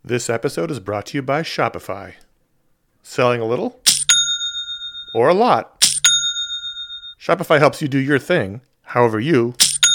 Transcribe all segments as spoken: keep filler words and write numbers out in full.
This episode is brought to you by Shopify. Selling a little? Or a lot? Shopify helps you do your thing, however you.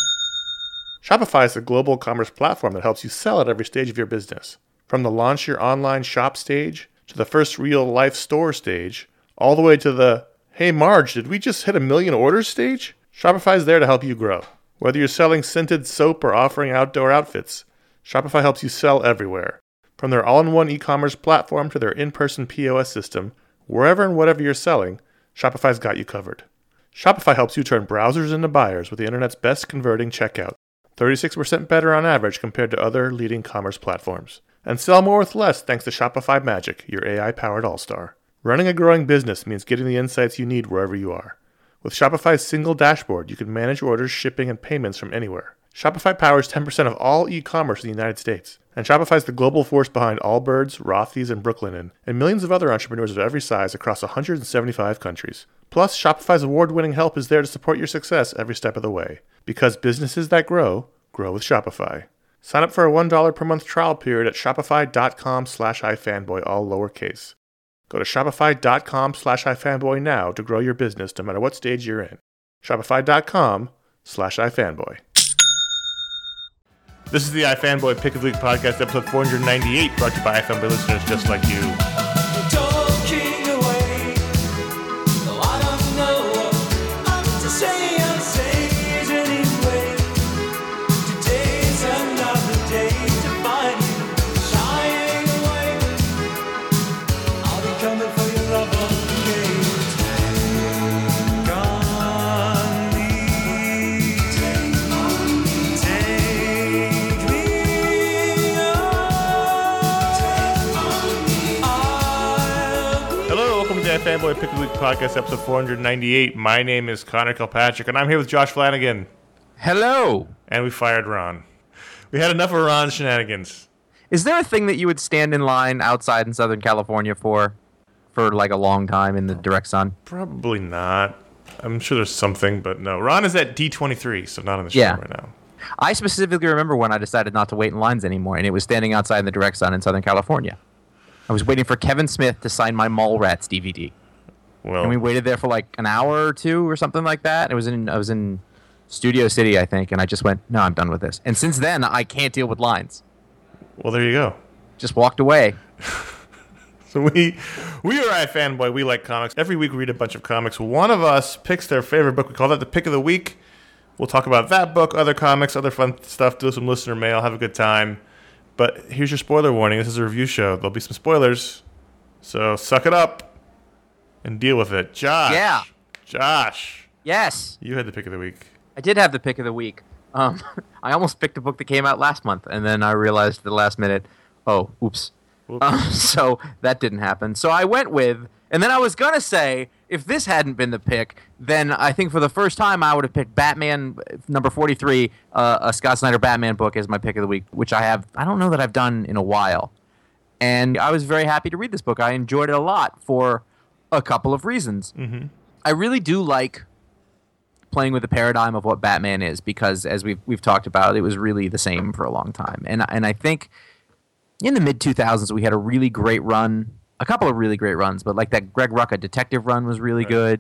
Shopify is a global commerce platform that helps you sell at every stage of your business. From the launch your online shop stage, to the first real-life store stage, all the way to the, hey Marge, did we just hit a million orders stage? Shopify is there to help you grow. Whether you're selling scented soap or offering outdoor outfits, Shopify helps you sell everywhere. From their all-in-one e-commerce platform to their in-person P O S system, wherever and whatever you're selling, Shopify's got you covered. Shopify helps you turn browsers into buyers with the internet's best converting checkout, thirty-six percent better on average compared to other leading commerce platforms. And sell more with less thanks to Shopify Magic, your A I-powered all-star. Running a growing business means getting the insights you need wherever you are. With Shopify's single dashboard, you can manage orders, shipping, and payments from anywhere. Shopify powers ten percent of all e-commerce in the United States. And Shopify's the global force behind Allbirds, Rothy's, and Brooklinen, and millions of other entrepreneurs of every size across one hundred seventy-five countries. Plus, Shopify's award-winning help is there to support your success every step of the way. Because businesses that grow, grow with Shopify. Sign up for a one dollar per month trial period at shopify.com slash ifanboy, all lowercase. Go to shopify.com slash ifanboy now to grow your business no matter what stage you're in. Shopify.com slash ifanboy. This is the iFanboy Pick of the Week podcast, episode four ninety-eight, brought to you by iFanboy listeners just like you. Talking away, though I don't know what to say, I'll say it anyway. Today's another day to find you shying away. I'll be coming for your love again. Take on me, take on me, take me on, take on me. I'll Hello, welcome to the iFanboy Pick of the Week podcast, episode four ninety-eight. My name is Connor Kilpatrick, and I'm here with Josh Flanagan. Hello. And we fired Ron. We had enough of Ron's shenanigans. Is there a thing that you would stand in line outside in Southern California for, for like a long time in the direct sun? Probably not. I'm sure there's something, but no. Ron is at D twenty-three, so not on the show Yeah. right now. I specifically remember when I decided not to wait in lines anymore, and it was standing outside in the direct sun in Southern California. I was waiting for Kevin Smith to sign my Mallrats D V D, Well, and we waited there for like an hour or two or something like that. It was in I was in Studio City, I think, and I just went, no, I'm done with this. And since then, I can't deal with lines. well, there you go. Just walked away. So we we are iFanboy. We like comics. Every week we read a bunch of comics. One of us picks their favorite book. We call that the Pick of the Week. We'll talk about that book, other comics, other fun stuff, do some listener mail, have a good time. But here's your spoiler warning. This is a review show. There'll be some spoilers. So suck it up and deal with it. Josh. Yeah. Josh. Yes. You had the Pick of the Week. I did have the pick of the week. Um, I almost picked a book that came out last month, and then I realized at the last minute, oh, oops. Whoops. Um, so that didn't happen. So I went with, and then I was going to say, if this hadn't been the pick, then I think for the first time I would have picked Batman number forty-three, uh, a Scott Snyder Batman book as my pick of the week, which I have, I don't know that I've done in a while. And I was very happy to read this book. I enjoyed it a lot for a couple of reasons. Mm-hmm. I really do like playing with the paradigm of what Batman is, because as we've we've talked about, it was really the same for a long time. And and I think in the mid two thousands we had a really great run, a couple of really great runs, but like that Greg Rucka detective run was really Right. good.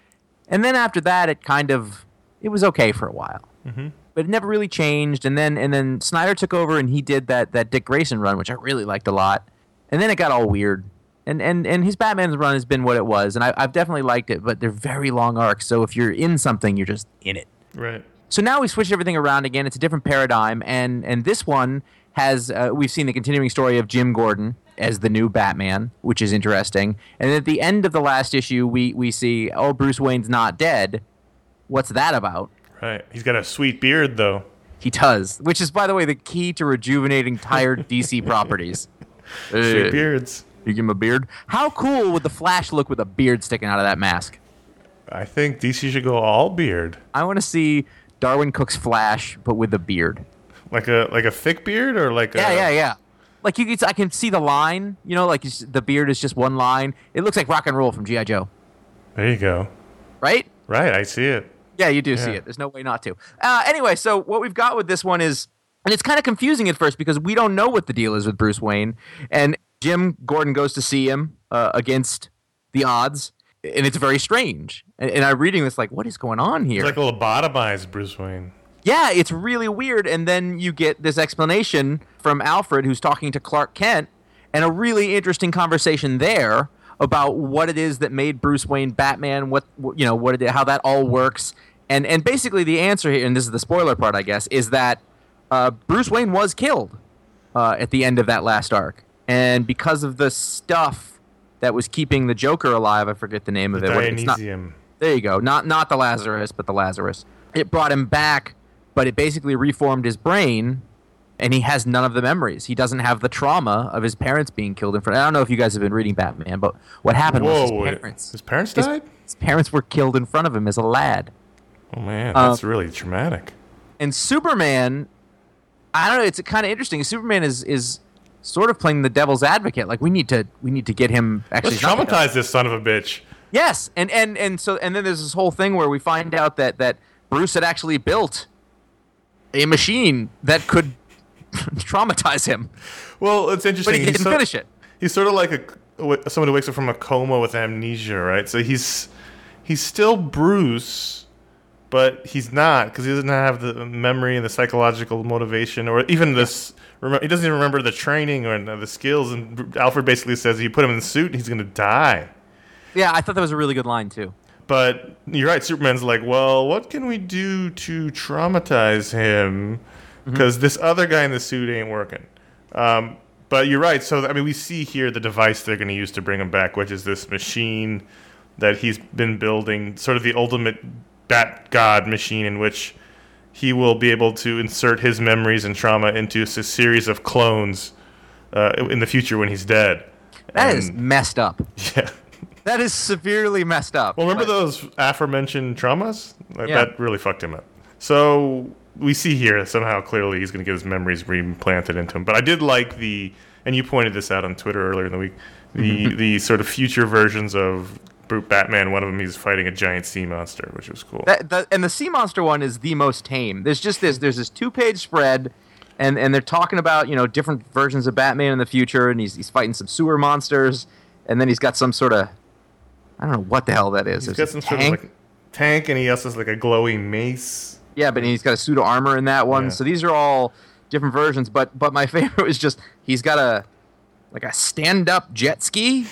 And then after that, it kind of it was okay for a while, Mm-hmm. but it never really changed. And then and then Snyder took over and he did that that Dick Grayson run, which I really liked a lot. And then it got all weird. And and and his Batman's run has been what it was, and I, I've definitely liked it, but they're very long arcs, so if you're in something, you're just in it. Right. So now we switched everything around again. It's a different paradigm, and and this one has uh, we've seen the continuing story of Jim Gordon as the new Batman, which is interesting. And at the end of the last issue, we we see, oh, Bruce Wayne's not dead. What's that about? Right. He's got a sweet beard, though. He does, which is, by the way, the key to rejuvenating tired D C properties. Sweet Uh, beards. You give him a beard. How cool would the Flash look with a beard sticking out of that mask? I think D C should go all beard. I want to see Darwin Cook's Flash, but with a beard. Like a like a thick beard or like Yeah, a... yeah, yeah. Like you, can, I can see the line. You know, like it's- the beard is just one line. It looks like rock and roll from G I Joe, There you go. right? Right, I see it. Yeah, you do see Yeah. it. There's no way not to. Uh, anyway, so what we've got with this one is And it's kind of confusing at first because we don't know what the deal is with Bruce Wayne. And Jim Gordon goes to see him uh, against the odds, and it's very strange. And, and I'm reading this like, what is going on here? It's like a lobotomized Bruce Wayne. Yeah, it's really weird. And then you get this explanation from Alfred, who's talking to Clark Kent, and a really interesting conversation there about what it is that made Bruce Wayne Batman, what you know, what it, how that all works. And and basically the answer here, and this is the spoiler part, I guess, is that uh, Bruce Wayne was killed uh, at the end of that last arc. And because of the stuff that was keeping the Joker alive, I forget the name of The it. What- it's not- Dionysium. there you go. Not not the Lazarus, but the Lazarus. It brought him back, but it basically reformed his brain, and he has none of the memories. He doesn't have the trauma of his parents being killed in front. I don't know if you guys have been reading Batman, but what happened was Whoa, his wait. parents. His parents his- died? His parents were killed in front of him as a lad. Oh, man. Um, That's really traumatic. And Superman, I don't know. It's kind of interesting. Superman is is sort of playing the devil's advocate. Like we need to we need to get him actually. Let's not the devil. traumatize this son of a bitch. Yes, and and and so and then there's this whole thing where we find out that that Bruce had actually built a machine that could traumatize him, Well, it's but interesting. he He's didn't so- finish it. He's sort of like a someone who wakes up from a coma with amnesia, right? So he's he's still Bruce, but he's not because he doesn't have the memory and the psychological motivation, or even this. Remember, he doesn't even remember the training or the skills. And Alfred basically says, "You put him in the suit, he's going to die." Yeah, I thought that was a really good line too. But you're right. Superman's like, well, what can we do to traumatize him? Because this other guy in the suit ain't working. Um, but you're right. So, I mean, we see here the device they're going to use to bring him back, which is this machine that he's been building, sort of the ultimate Bat God machine in which he will be able to insert his memories and trauma into a series of clones uh, in the future when he's dead. That is And- messed up. Yeah. That is severely messed up. Well, remember But- those aforementioned traumas? Like, Yeah. That really fucked him up. So we see here somehow clearly he's going to get his memories reimplanted into him. But I did like the, and you pointed this out on Twitter earlier in the week, the the sort of future versions of Brute Batman. One of them he's fighting a giant sea monster, which was cool. That, that, and the sea monster one is the most tame. There's just this. There's this two-page spread, and, and they're talking about you know different versions of Batman in the future, and he's he's fighting some sewer monsters, and then he's got some sort of I don't know what the hell that is. He's There's got a some sort tank. of like tank, and he also has like a glowing mace. Yeah, but he's got a suit of armor in that one. Yeah. So these are all different versions. But but my favorite was just he's got a like a stand-up jet ski,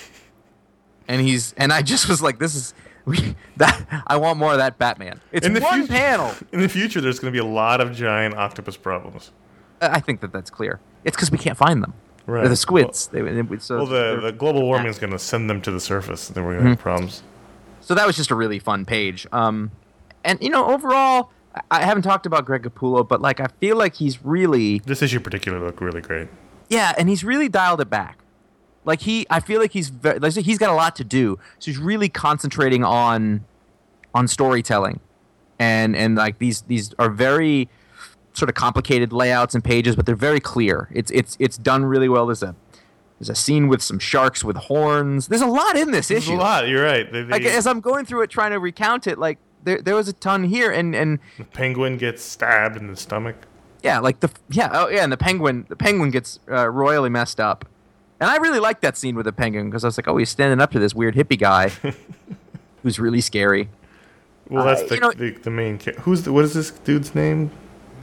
and he's and I just was like, this is we, that I want more of that Batman. It's In the one future- panel. In the future, there's going to be a lot of giant octopus problems. I think that that's clear. It's because we can't find them. Right. They're the squids. They, they, so, Well, the, they're- the global warming is going to send them to the surface, and then we're going to Mm-hmm. have problems. so that was just a really fun page. Um, and you know, overall, I, I haven't talked about Greg Capullo, but like I feel like he's really This issue particularly looked really great. yeah, and he's really dialed it back. Like he, I feel like he's very, like he's got a lot to do, so he's really concentrating on on storytelling, and and like these these are very sort of complicated layouts and pages, but they're very clear. It's it's it's done really well. There's a there's a scene with some sharks with horns. There's a lot in this There's issue. a lot. You're right. They, they, Like as I'm going through it, trying to recount it, like there there was a ton here, and and the penguin gets stabbed in the stomach. yeah, like the yeah oh yeah, and the penguin the penguin gets uh, royally messed up, and I really liked that scene with the penguin because I was like, oh, he's standing up to this weird hippie guy who's really scary. Well, that's Uh, the, you know- the the main. Ca- Who's the, what is this dude's name?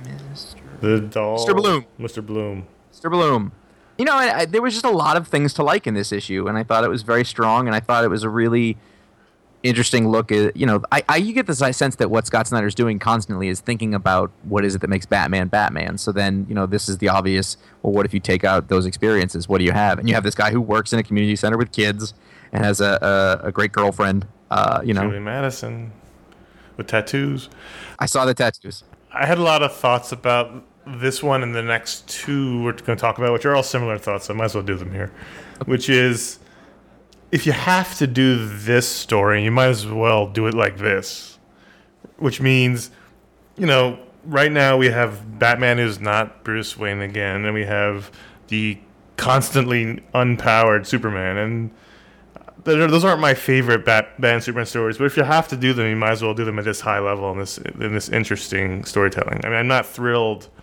The doll. Mister Bloom. Mister Bloom. Mister Bloom. You know, I, I, there was just a lot of things to like in this issue, and I thought it was very strong, and I thought it was a really interesting look at, you know, I, I you get this sense that what Scott Snyder's doing constantly is thinking about what is it that makes Batman Batman. So then, you know, this is the obvious, well, what if you take out those experiences? What do you have? And you have this guy who works in a community center with kids and has a, a, a great girlfriend, uh, you know. Julie Madison with tattoos. I saw the tattoos. I had a lot of thoughts about this one and the next two we're going to talk about, which are all similar thoughts. So I might as well do them here. Which is, if you have to do this story, you might as well do it like this. Which means, you know, right now we have Batman who's not Bruce Wayne again, and we have the constantly unpowered Superman, and those aren't my favorite Batman Superman stories, but if you have to do them, you might as well do them at this high level and this in this interesting storytelling. I mean, I'm not thrilled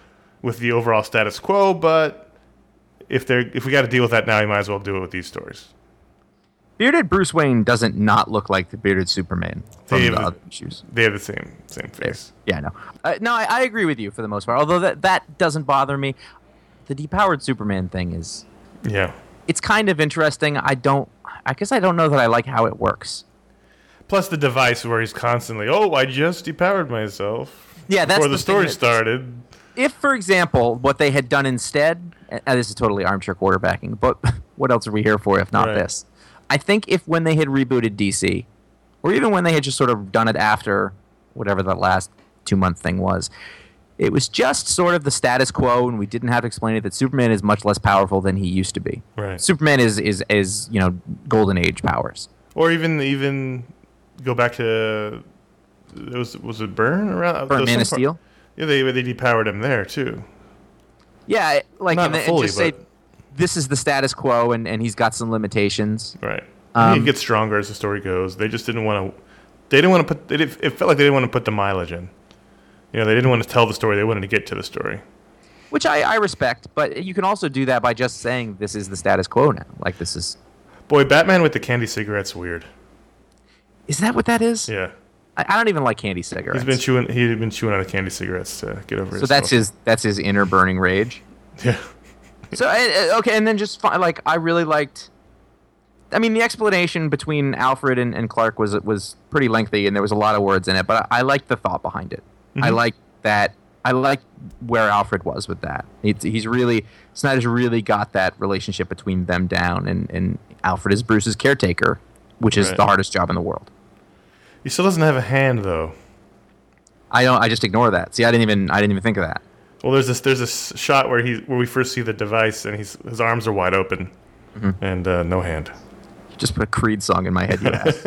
with the overall status quo, but if they're if we got to deal with that now, you might as well do it with these stories. Bearded Bruce Wayne doesn't not look like the bearded Superman from They the have other the- issues. They have the same same face. Yeah, no. Uh, no, I, I agree with you for the most part. Although that, that doesn't bother me. The depowered Superman thing is... Yeah. It's kind of interesting. I don't... I guess I don't know that I like how it works. Plus the device where he's constantly, oh, I just depowered myself. Yeah, that's before the the story thing that- started. If, for example, what they had done instead... And this is totally armchair quarterbacking, but what else are we here for if not Right. this? I think if when they had rebooted D C, or even when they had just sort of done it after whatever that last two-month thing was, it was just sort of the status quo, and we didn't have to explain it, that Superman is much less powerful than he used to be. Right. Superman is, is, is you know, Golden Age powers. Or even even go back to it was was it Byrne around Burn there was Man of some part- Steel? Yeah, they they depowered him there too. Yeah, it- like, Not and, and fully, just say, but- this is the status quo, and, and he's got some limitations. Right. Um, he gets stronger as the story goes. They just didn't want to. They didn't want to put. They did, it felt like they didn't want to put the mileage in. You know, they didn't want to tell the story. They wanted to get to the story. Which I, I respect, but you can also do that by just saying this is the status quo now. Like, this is... Boy, Batman with the candy cigarettes weird. Is that what that is? Yeah. I, I don't even like candy cigarettes. He's been chewing. He'd been chewing on the candy cigarettes to get over. so his that's stuff. his that's his inner burning rage. Yeah. So uh, uh, okay, and then just fi- like I really liked. I mean, the explanation between Alfred and, and Clark was was pretty lengthy, and there was a lot of words in it. But I, I liked the thought behind it. I Mhm. like that. I like where Alfred was with that. It's, he's really Snyder's really got that relationship between them down, and, and Alfred is Bruce's caretaker, which is Right. the hardest job in the world. He still doesn't have a hand though. I don't. I just ignore that. See, I didn't even. I didn't even think of that. Well, there's this there's this shot where he where we first see the device and he's his arms are wide open, Mm-hmm. and uh, no hand. You just put a Creed song in my head. You ass.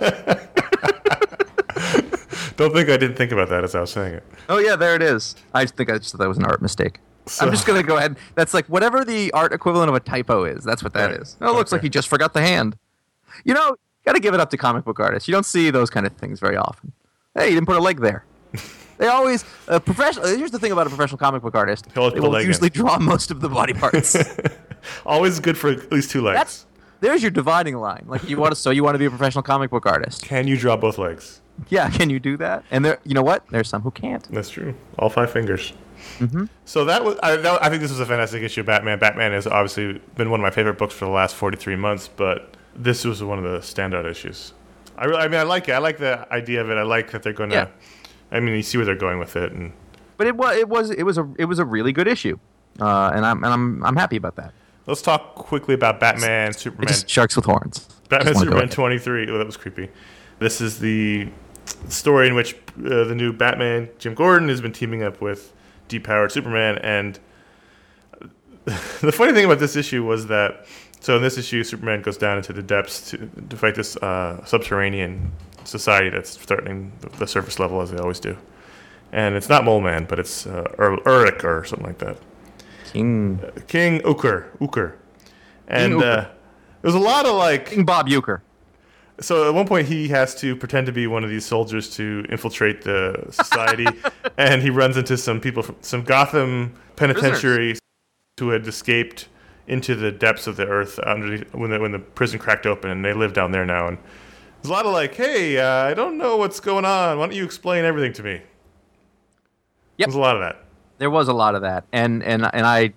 Don't think I didn't think about that as I was saying it. Oh yeah, there it is. I just think I just thought that was an art mistake. So- I'm just gonna go ahead. That's like whatever the art equivalent of a typo is. That's what that Right. is. Oh, it looks Okay. like he just forgot the hand. You know, got to give it up to comic book artists. You don't see those kind of things very often. Hey, you didn't put a leg there. They always a professional. Here's the thing about a professional comic book artist: He'll always they put a will leg in. usually draw most of the body parts. Always good for at least two legs. That's there's your dividing line. Like you want to, so you want to be a professional comic book artist. Can you draw both legs? Yeah, can you do that? And there, you know what? There's some who can't. That's true. All five fingers. Mm-hmm. So that was. I, that, I think this was a fantastic issue of Batman. Batman has obviously been one of my favorite books for the last forty-three months, but this was one of the standout issues. I really, I mean, I like it. I like the idea of it. I like that they're going to. Yeah. I mean, you see where they're going with it, and But it was it was it was a it was a really good issue, uh, and I'm and I'm I'm happy about that. let's talk quickly about Batman, Superman. It's just sharks with horns. Batman Just wanna go Superman ahead. twenty-three. Oh, that was creepy. This is the story in which uh, the new Batman, Jim Gordon, has been teaming up with depowered Superman. And the funny thing about this issue was that, so in this issue, Superman goes down into the depths to, to fight this uh, subterranean society that's threatening the, the surface level, as they always do. And it's not Mole Man, but it's uh, Ur- Uruk or something like that. King King Uker. Uker. And King Uker. uh, there's a lot of like... King Bob Euchre. So at one point he has to pretend to be one of these soldiers to infiltrate the society, and he runs into some people from some Gotham penitentiary who had escaped into the depths of the earth under when the, when the prison cracked open, and they live down there now. And there's a lot of like, hey, uh, I don't know what's going on. Why don't you explain everything to me? Yep. There's a lot of that. There was a lot of that, and and and I.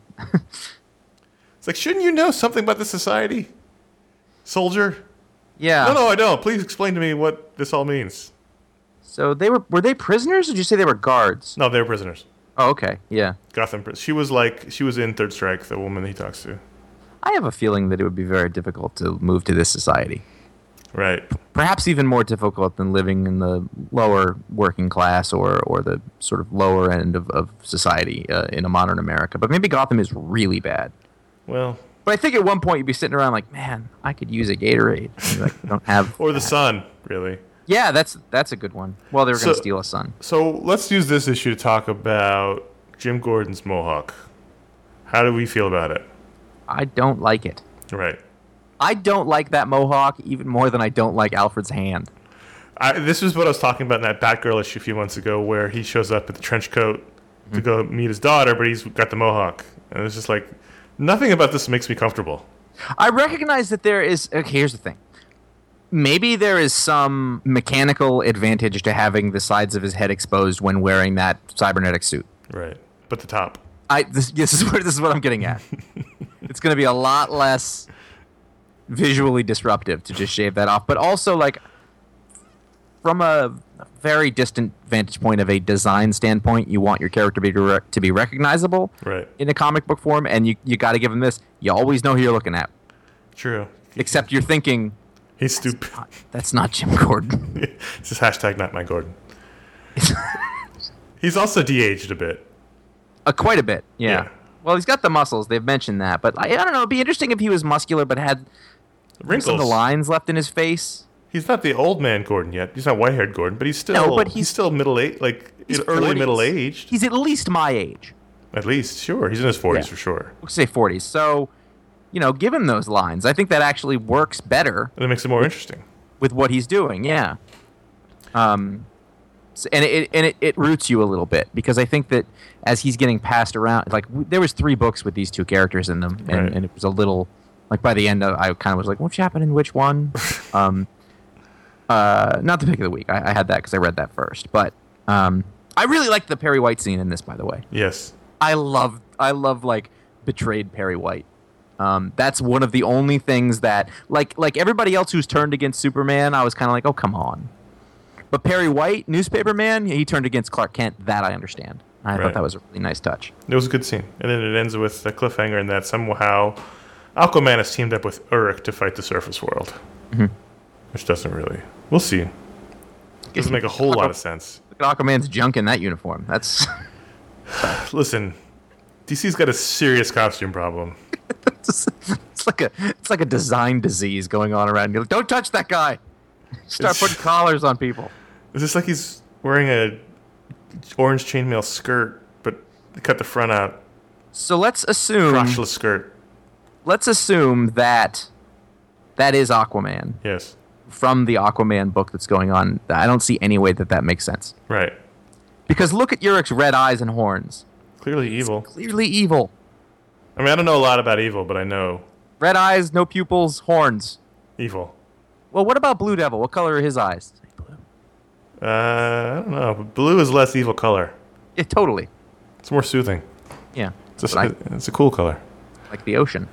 It's like, shouldn't you know something about the society, soldier? Yeah. No, no, I don't. Please explain to me what this all means. So they were were they prisoners? Or did you say they were guards? No, they're prisoners. Oh, okay. Yeah. Gotham. Pris- She was like she was in Third Strike, the woman that he talks to. I have a feeling that it would be very difficult to move to this society. Right. Perhaps even more difficult than living in the lower working class or, or the sort of lower end of, of society uh, in a modern America. But maybe Gotham is really bad. Well, But I think at one point you'd be sitting around like, man, I could use a Gatorade. And you're like, I don't have. or the that. sun, really. Yeah, that's that's a good one. Well, they were going So- to steal a sun. So let's use this issue to talk about Jim Gordon's mohawk. How do we feel about it? I don't like it. Right. I don't like that mohawk even more than I don't like Alfred's hand. I, this is what I was talking about in that Batgirl issue a few months ago, where he shows up with the trench coat to go meet his daughter, but he's got the mohawk. And it's just like, nothing about this makes me comfortable. I recognize that there is. Okay, here's the thing. Maybe there is some mechanical advantage to having the sides of his head exposed when wearing that cybernetic suit. Right. But the top. I this, this is what this is what I'm getting at. It's going to be a lot less visually disruptive to just shave that off, but also like from a very distant vantage point of a design standpoint, you want your character to be re- to be recognizable Right. in a comic book form, and you you got to give him this. You always know who you're looking at, True. except you're thinking He's stupid. that's not Jim Gordon. It's just hashtag not my Gordon. He's also de-aged a bit. Uh, quite a bit, yeah. Yeah. Well, he's got the muscles. They've mentioned that, but I, I don't know. It'd be interesting if he was muscular but had Wrinkles. some of the lines left in his face. He's not the old man Gordon yet. He's not white-haired Gordon, but he's still No, but he's, he's- still middle-aged, like He's early forties. middle-aged. He's at least my age. At least, sure. He's in his forties Yeah. for sure. We'll say forties. So, you know, give him those lines. I think that actually works better And it makes it more interesting. with what he's doing. Yeah. Um, so- and it and it, it roots you a little bit because I think that as he's getting passed around, like w- there was three books with these two characters in them, and, Right. and it was a little like by the end, uh, I kind of was like, "What's happening in which one?" um, uh, not the pick of the week. I, I had that because I read that first, but um, I really liked the Perry White scene in this. By the way, Yes. I love I love like betrayed Perry White. Um, that's one of the only things that like like everybody else who's turned against Superman, I was kind of like, oh come on. But Perry White, newspaper man, he turned against Clark Kent. That I understand. I Right. thought that was a really nice touch. It was a good scene. And then it ends with a cliffhanger in that somehow Aquaman has teamed up with Uruk to fight the surface world. Mm-hmm. Which doesn't really... We'll see. Doesn't make a whole lot of sense. Look at Aquaman's junk in that uniform. That's Listen, D C's got a serious costume problem. it's, it's like a it's like a design disease going on around. You're like, don't touch that guy. Start putting collars on people. It's just like he's wearing a orange chainmail skirt, but they cut the front out. So let's assume Crotchless skirt. let's assume that that is Aquaman Yes. from the Aquaman book that's going on. I don't see any way that that makes sense. Right. Because look at Uruk's red eyes and horns. Clearly evil. Clearly evil. I mean, I don't know a lot about evil, but I know Red eyes, no pupils, horns. evil. Well, what about Blue Devil? What color are his eyes? Blue. Uh, I don't know. But blue is less evil color. Yeah, totally. It's more soothing. Yeah. It's a, But I it's a cool color. like the ocean.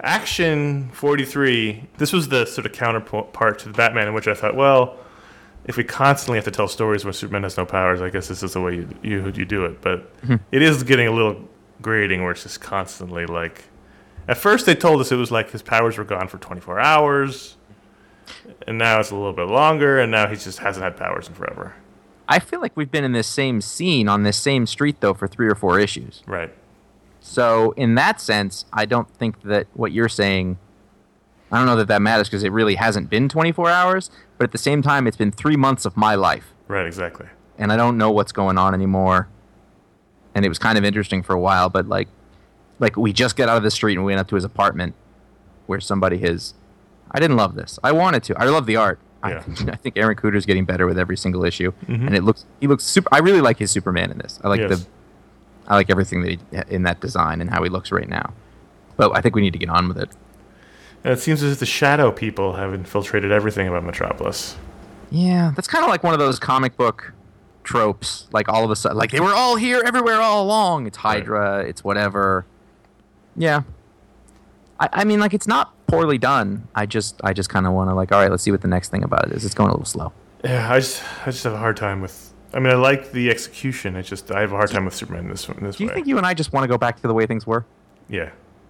Action forty-three. This was the sort of counterpart to the Batman, in which I thought, well, if we constantly have to tell stories where Superman has no powers, I guess this is the way you you, you do it. But it is getting a little grating, where it's just constantly like. At first, they told us it was like his powers were gone for twenty-four hours, and now it's a little bit longer, and now he just hasn't had powers in forever. I feel like we've been in this same scene on this same street, though, for three or four issues. Right. So, in that sense, I don't think that what you're saying, I don't know that that matters because it really hasn't been twenty-four hours, but at the same time, it's been three months of my life, Right. Exactly. and I don't know what's going on anymore. And it was kind of interesting for a while, but like, like we just got out of the street and we went up to his apartment where somebody has. I didn't love this. I wanted to. I love the art. Yeah. I, I think Aaron Cooter's getting better with every single issue, and it looks. He looks super. I really like his Superman in this. I like Yes. the. I like everything that he, in that design and how he looks right now. But I think we need to get on with it. And it seems as if the Shadow people have infiltrated everything about Metropolis. Yeah, that's kind of like one of those comic book tropes. Like all of a sudden, like they were all here, everywhere, all along. It's Hydra. It's whatever. Yeah. I, I mean, like it's not poorly done. I just, I just kind of want to like, all right, let's see what the next thing about it is. It's going a little slow. Yeah, I just, I just have a hard time with. I mean, I like the execution. It's just I have a hard time with Superman in this in this Do you way. think you and I just want to go back to the way things were? Yeah,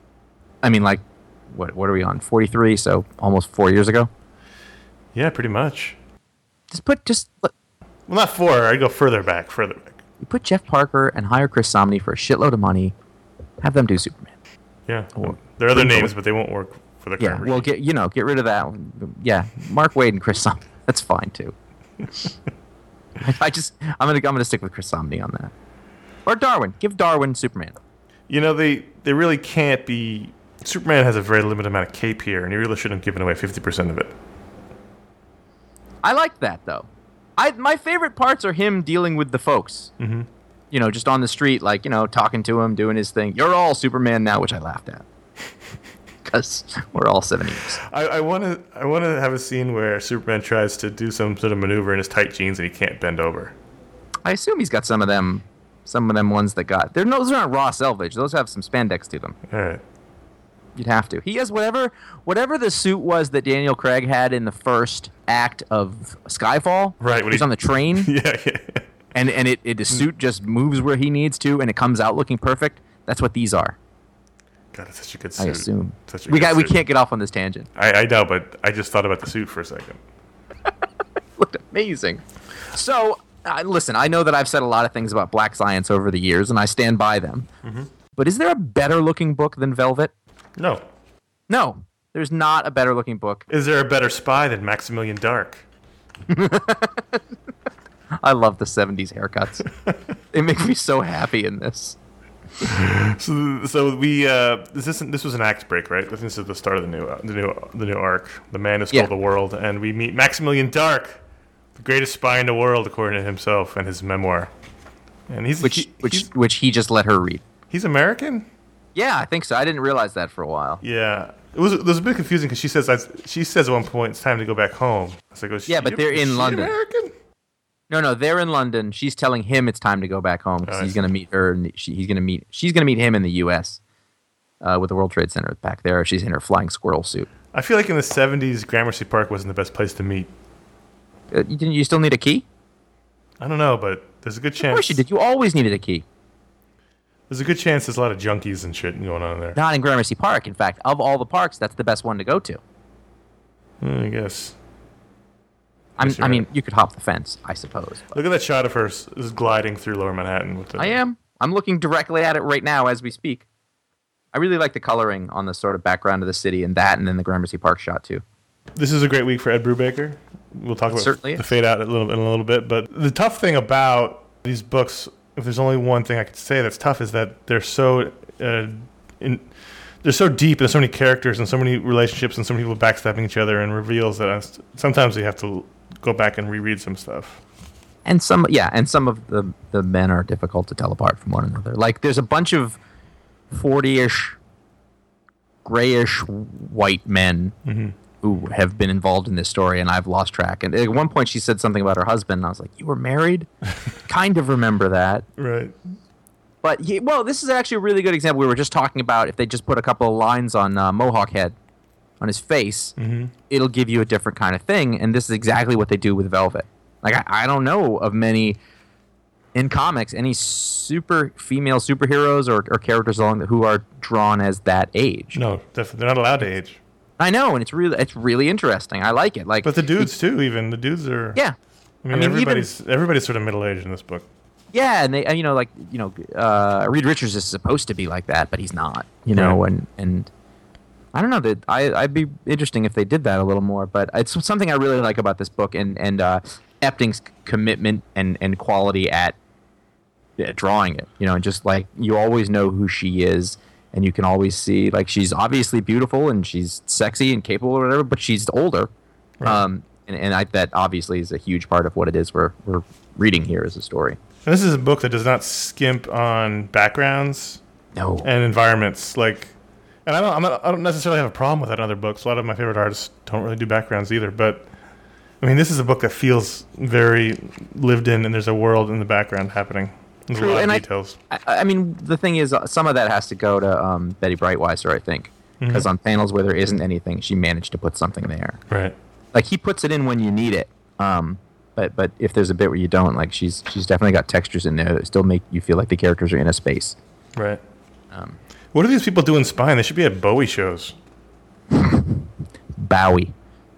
I mean, like, what, what are we on? forty-three, so almost four years ago. yeah, pretty much. Just put, just let- Well, not four. I'd go further back, further back. you put Jeff Parker and hire Chris Samney for a shitload of money. Have them do Superman. Yeah, Or- there are other Bring names, forward- but they won't work for the Yeah, current well, regime. get you know, get rid of that. Yeah, Mark Waid and Chris Samney. That's fine too. I, I just, I'm gonna, I'm gonna stick with Chris Samney on that. Or Darwin. Give Darwin Superman. You know, they they really can't be. Superman has a very limited amount of cape here, and he really shouldn't have given away fifty percent of it. I like that though. I my favorite parts are him dealing with the folks. Mhm. you know, just on the street, like, you know, talking to him, doing his thing. You're all Superman now, which I laughed at. Because we're all seventies. I, I want to I want to have a scene where Superman tries to do some sort of maneuver in his tight jeans and he can't bend over. I assume he's got some of them, some of them ones that got. They're, no, those aren't raw selvage. Those have some spandex to them. All right. You'd have to. He has whatever whatever the suit was that Daniel Craig had in the first act of Skyfall. Right, when He's he- on the train. Yeah, yeah. And and it, it the suit just moves where he needs to, and it comes out looking perfect. That's what these are, God, it's such a good I suit. assume. Such a We good got we suit. can't get off on this tangent. I, I know, but I just thought about the suit for a second. Looked amazing. So uh, listen, I know that I've said a lot of things about Black Science over the years, and I stand by them. Mm-hmm. But is there a better looking book than Velvet? No. No, there's not a better looking book. Is there a better spy than Maximilian Dark? I love the seventies haircuts. They make me so happy in this. So, so we uh, this isn't this was an act break, right? I think this is the start of the new uh, the new the new arc. The man who stole Yeah. the world, and we meet Maximilian Dark, the greatest spy in the world, according to himself and his memoir. And he's Which he- which he's, which he just let her read. he's American. Yeah, I think so. I didn't realize that for a while. Yeah, it was it was a bit confusing because she says I, she says at one point it's time to go back home. I was like, oh, Yeah, but they're is in she London. American? No, no, they're in London. She's telling him it's time to go back home because Oh, I he's see. going to meet her. And she, he's going to meet. She's going to meet him in the U S uh, with the World Trade Center back there. She's in her flying squirrel suit. I feel like in the seventies, Gramercy Park wasn't the best place to meet. Uh, you, didn't- you still need a key? I don't know, but there's a good Of chance. course you did. You always needed a key. There's a good chance there's a lot of junkies and shit going on there. Not in Gramercy Park. In fact, of all the parks, that's the best one to go to. Hmm, I guess. I'm, Yes, you're I mean, right. you could hop the fence, I suppose. Look at that shot of her s- s- gliding through Lower Manhattan with the. I am. I'm looking directly at it right now as we speak. I really like the coloring on the sort of background of the city and that, and then the Gramercy Park shot too. This is a great week for Ed Brubaker. We'll talk about certainly the is. fade out a little in a little bit, but the tough thing about these books, if there's only one thing I could say that's tough, is that they're so uh, in, they're so deep, and there's so many characters and so many relationships and so many people backstabbing each other and reveals that I, sometimes you have to go back and reread some stuff. And some, yeah, and some of the the men are difficult to tell apart from one another. Like there's a bunch of forty-ish, grayish white men who have been involved in this story, and I've lost track. And at one point, she said something about her husband, and I was like, "You were married?" Kind of remember that. Right. But he, well, this is actually a really good example. We were just talking about if they just put a couple of lines on uh, Mohawk Head on his face, it'll give you a different kind of thing. And this is exactly what they do with Velvet. Like I, I don't know of many in comics any super female superheroes or, or characters along the, who are drawn as that age. No, definitely they're not allowed to age. I know, and it's really it's really interesting. I like it. Like, But the dudes too, even the dudes are. yeah, I mean, I mean, even- everybody's everybody's sort of middle aged in this book. yeah, and they, and, you know, like you know, uh, Reed Richards is supposed to be like that, but he's not. You know, Right. and and I don't know that I I'd be interesting if they did that a little more. But it's something I really like about this book, and and uh, Epting's commitment and and quality at at drawing it. You know, and just like you always know who she is. And you can always see, like, she's obviously beautiful and she's sexy and capable or whatever, but she's older. Right. Um, and and I, that obviously is a huge part of what it is we're, we're reading here as a story. And this is a book that does not skimp on backgrounds No. and environments. Like, and I don't, I'm not, I don't necessarily have a problem with that in other books. A lot of my favorite artists don't really do backgrounds either. But I mean, this is a book that feels very lived in, and there's a world in the background happening. There's True, a lot and I- of details. I, I mean, the thing is, uh, some of that has to go to um, Betty Brightweiser, I think. Because on panels where there isn't anything, she managed to put something there. Right. Like, he puts it in when you need it. Um, but but if there's a bit where you don't, like, she's she's definitely got textures in there that still make you feel like the characters are in a space. Right. Um, What do these people do in Spine? They should be at Bowie shows. Bowie.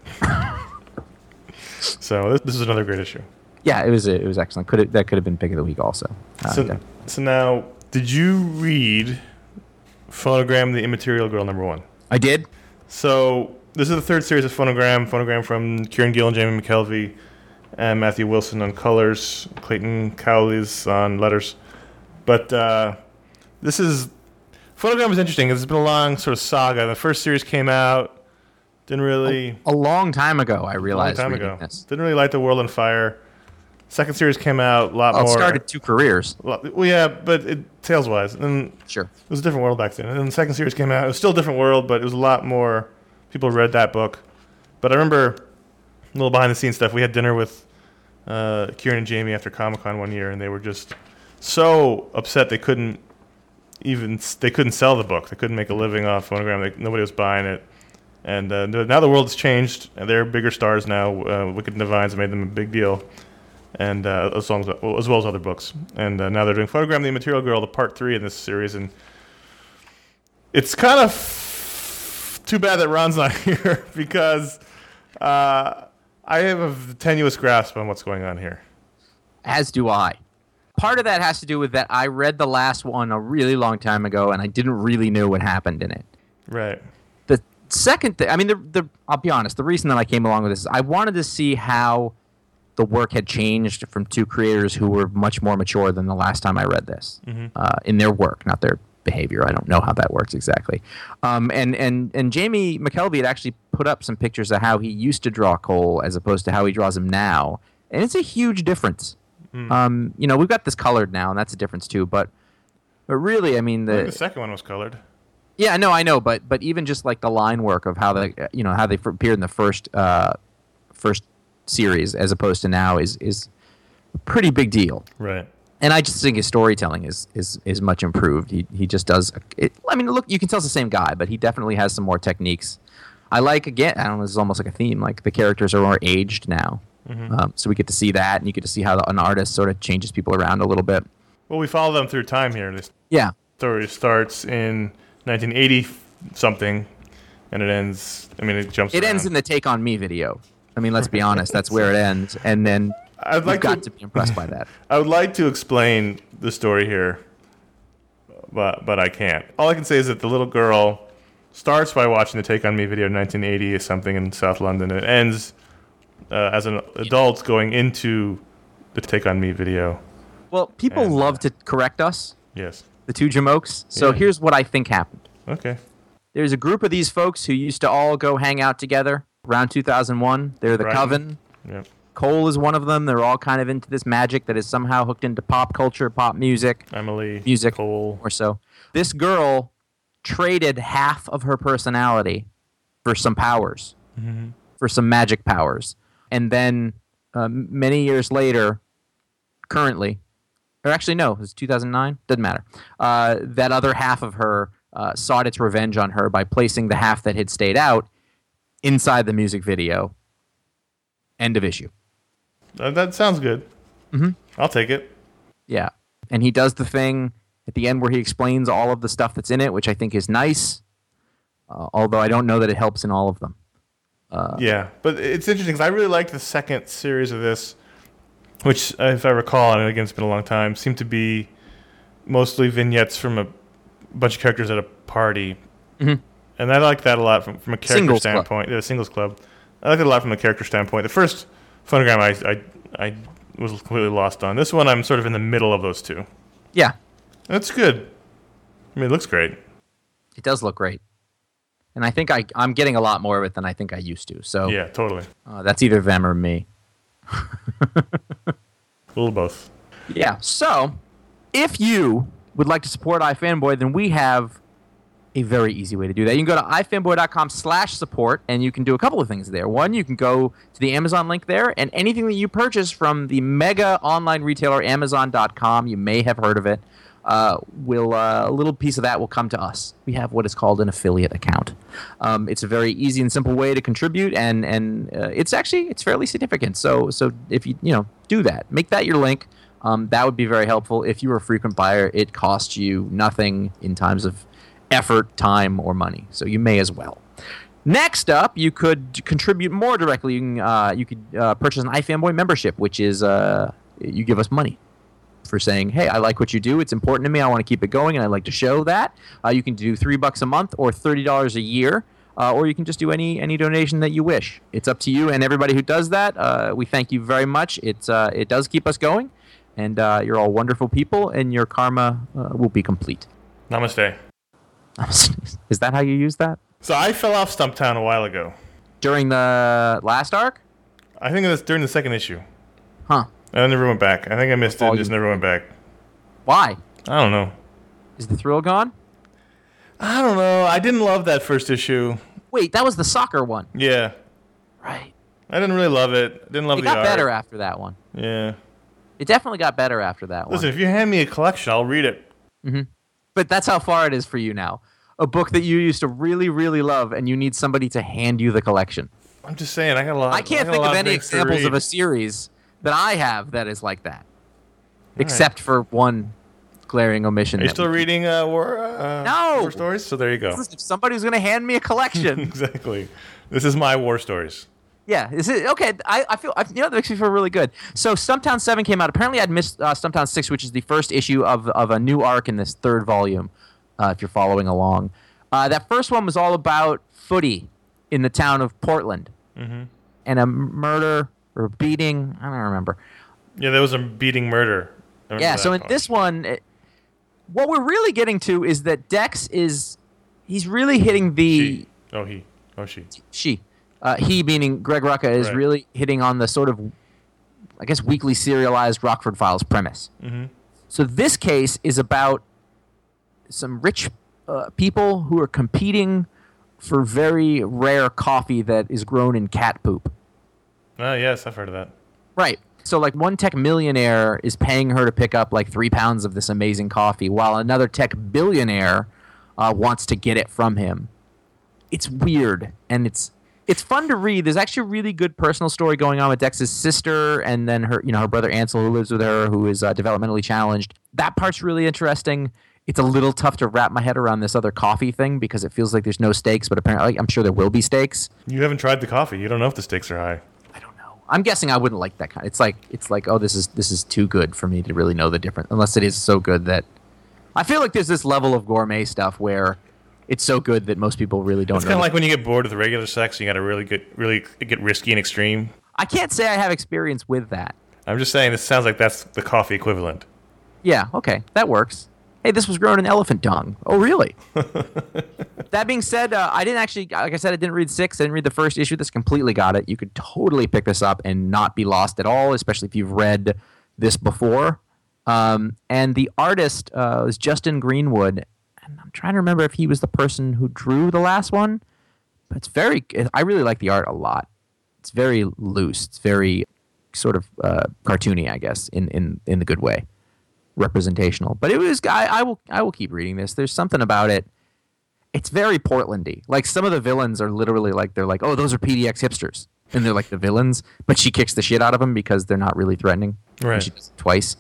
So this, this is another great issue. Yeah, it was it was excellent. Could that could have been pick of the week also. Uh, So, okay. so now, did you read Phonogram, the Immaterial Girl, number one? I did. So this is the third series of Phonogram. Phonogram from Kieran Gill and Jamie McKelvey, and Matthew Wilson on colors, Clayton Cowley's on letters. But uh, this is Phonogram is interesting. It's been a long sort of saga. The first series came out, didn't really A long time ago, I a long realized time reading ago. this. Didn't really light the world on fire. Second series came out a lot Well, it more. started two careers. Well, well, yeah, but it, tales-wise, and Sure. it was a different world back then. And then the second series came out. It was still a different world, but it was a lot more. People read that book. But I remember a little behind-the-scenes stuff. We had dinner with uh, Kieran and Jamie after Comic-Con one year, and they were just so upset they couldn't even they couldn't sell the book. They couldn't make a living off Phonogram. They, nobody was buying it. And uh, now the world has changed, and they're bigger stars now. Uh, Wicked and Divines made them a big deal, and uh, as, long as, well, as well as other books. And uh, now they're doing Phonogram the Immaterial Girl, the part three in this series, and it's kind of f- too bad that Ron's not here because uh, I have a tenuous grasp on what's going on here. As do I. Part of that has to do with that I read the last one a really long time ago, and I didn't really know what happened in it. Right. The second thing, I mean, the, the I'll be honest, the reason that I came along with this is I wanted to see how the work had changed from two creators who were much more mature than the last time I read this Mm-hmm. uh, in their work, not their behavior. I don't know how that works exactly. Um, and, and, and Jamie McKelvey had actually put up some pictures of how he used to draw Cole as opposed to how he draws him now. And it's a huge difference. Mm. Um, you know, we've got this colored now, and that's a difference too. But, but really, I mean, I think the the second one was colored. yeah, no, I know, but but even just like the line work of how they, you know, how they f- appeared in the first uh, first series as opposed to now is is a pretty big deal. Right. And I just think his storytelling is is is much improved. He he just does. It, I mean, look, you can tell it's the same guy, but he definitely has some more techniques. I like again. I don't know. This is almost like a theme. Like the characters are more aged now, Mm-hmm. um, so we get to see that, and you get to see how the, an artist sort of changes people around a little bit. Well, we follow them through time here. This Yeah. story starts in nineteen eighty something, and it ends. I mean, it jumps. It around. ends in the Take on Me video. I mean, let's be honest. That's where it ends, and then I'd you've like got to, to be impressed by that. I would like to explain the story here, but but I can't. All I can say is that the little girl starts by watching the Take on Me video in nineteen eighty or something in South London. It ends uh, as an adult going into the Take on Me video. Well, people And, uh, love to correct us, Yes. the two Jamokes. So Yeah. here's what I think happened. Okay. There's a group of these folks who used to all go hang out together around two thousand one. They're the Right. Coven. Yep. Cole is one of them. They're all kind of into this magic that is somehow hooked into pop culture, pop music, Emily. music, Cole. or so. This girl traded half of her personality for some powers, Mm-hmm. for some magic powers. And then uh, many years later, currently, or actually no, it was two thousand nine, doesn't matter, uh, that other half of her uh, sought its revenge on her by placing the half that had stayed out inside the music video. End of issue. Uh, that sounds good. Mm-hmm. I'll take it. Yeah. And he does the thing at the end where he explains all of the stuff that's in it, which I think is nice, uh, although I don't know that it helps in all of them. Uh, Yeah, but it's interesting because I really liked the second series of this, which, if I recall, and again, it's been a long time, seemed to be mostly vignettes from a bunch of characters at a party. Mhm. And I like that a lot from, from a character Singles club. standpoint. Yeah, singles club. I like it a lot from a character standpoint. The first Phonogram I, I, I was completely lost on. This one, I'm sort of in the middle of those two. yeah, That's good. I mean, it looks great. it does look great. And I think I, I'm getting a lot more of it than I think I used to. So Yeah, totally. uh, that's either them or me. A little both. Yeah. So, if you would like to support iFanboy, then we have a very easy way to do that. You can go to ifanboy.com slash support, and you can do a couple of things there. One, you can go to the Amazon link there, and anything that you purchase from the mega online retailer Amazon dot com, you may have heard of it, uh, will uh, a little piece of that will come to us. We have what is called an affiliate account. Um, it's a very easy and simple way to contribute, and and uh, it's actually it's fairly significant. So so if you you know do that, make that your link. Um, that would be very helpful. If you're a frequent buyer, it costs you nothing in times of effort, time, or money. So you may as well. Next up, you could contribute more directly. You can uh, you could uh, purchase an iFanboy membership, which is uh, you give us money for saying, hey, I like what you do. It's important to me. I want to keep it going, and I'd like to show that. Uh, you can do three bucks a month or thirty dollars a year, uh, or you can just do any any donation that you wish. It's up to you. And everybody who does that, uh, we thank you very much. It's uh, it does keep us going, and uh, you're all wonderful people, and your karma uh, will be complete. Namaste. Is that how you use that? So I fell off Stumptown a while ago. During the last arc? I think it was during the second issue. Huh. I never went back. I think I missed it and Volume just never went back. Why? I don't know. Is the thrill gone? I don't know. I didn't love that first issue. Wait, that was the soccer one. Yeah. Right. I didn't really love it. Didn't love It the got art. better after that one. Yeah. It definitely got better after that one. Listen, if you hand me a collection, I'll read it. But that's how far it is for you now. A book that you used to really, really love, and you need somebody to hand you the collection. I'm just saying, I got a lot. I can't got a think lot of any things to examples read. of a series that I have that is like that, except for one glaring omission. Are you that still we- reading uh, war, uh, No. war stories? So there you go. If somebody was going to hand me a collection, Exactly. This is my war stories. yeah, is it okay? I, I feel I, you know that makes me feel really good. So Stumptown Seven came out. Apparently, I'd missed uh, Stumptown Six, which is the first issue of of a new arc in this third volume. Uh, if you're following along, uh, that first one was all about footy in the town of Portland, Mm-hmm. and a murder or beating. I don't remember. Yeah, there was a beating murder. I remember Yeah, that so in part. this one, it, what we're really getting to is that Dex is he's really hitting the She. Oh, he. Oh, she. she, uh, he meaning Greg Rucka is Right. really hitting on the sort of, I guess, weekly serialized Rockford Files premise. Mm-hmm. So this case is about some rich uh, people who are competing for very rare coffee that is grown in cat poop. Oh, yes, I've heard of that. Right. So, like, one tech millionaire is paying her to pick up, like, three pounds of this amazing coffee, while another tech billionaire uh, wants to get it from him. It's weird, and it's it's fun to read. There's actually a really good personal story going on with Dex's sister, and then her, you know, her brother Ansel, who lives with her, who is uh, developmentally challenged. That part's really interesting. It's a little tough to wrap my head around this other coffee thing because it feels like there's no stakes, but apparently, I'm sure there will be stakes. You haven't tried the coffee. You don't know if the stakes are high. I don't know. I'm guessing I wouldn't like that kind. It's like it's like oh, this is this is too good for me to really know the difference. Unless it is so good that I feel like there's this level of gourmet stuff where it's so good that most people really don't. It's know kind of the- like when you get bored with regular sex, you got to really get really get risky and extreme. I can't say I have experience with that. I'm just saying, this sounds like that's the coffee equivalent. Yeah, okay, that works. Hey, this was grown in elephant dung. Oh, really? That being said, uh, I didn't actually, like I said, I didn't read six. I didn't read the first issue. This completely got it. You could totally pick this up and not be lost at all, especially if you've read this before. Um, and the artist uh, was Justin Greenwood. And I'm trying to remember if he was the person who drew the last one. But it's very, I really like the art a lot. It's very loose. It's very sort of uh, cartoony, I guess, in, in, in the good way. Representational, but it was. I, I will. I will keep reading this. There's something about it. It's very Portlandy. Like some of the villains are literally like they're like, oh, those are P D X hipsters, and they're like the villains. But she kicks the shit out of them because they're not really threatening. And Right. she does it twice.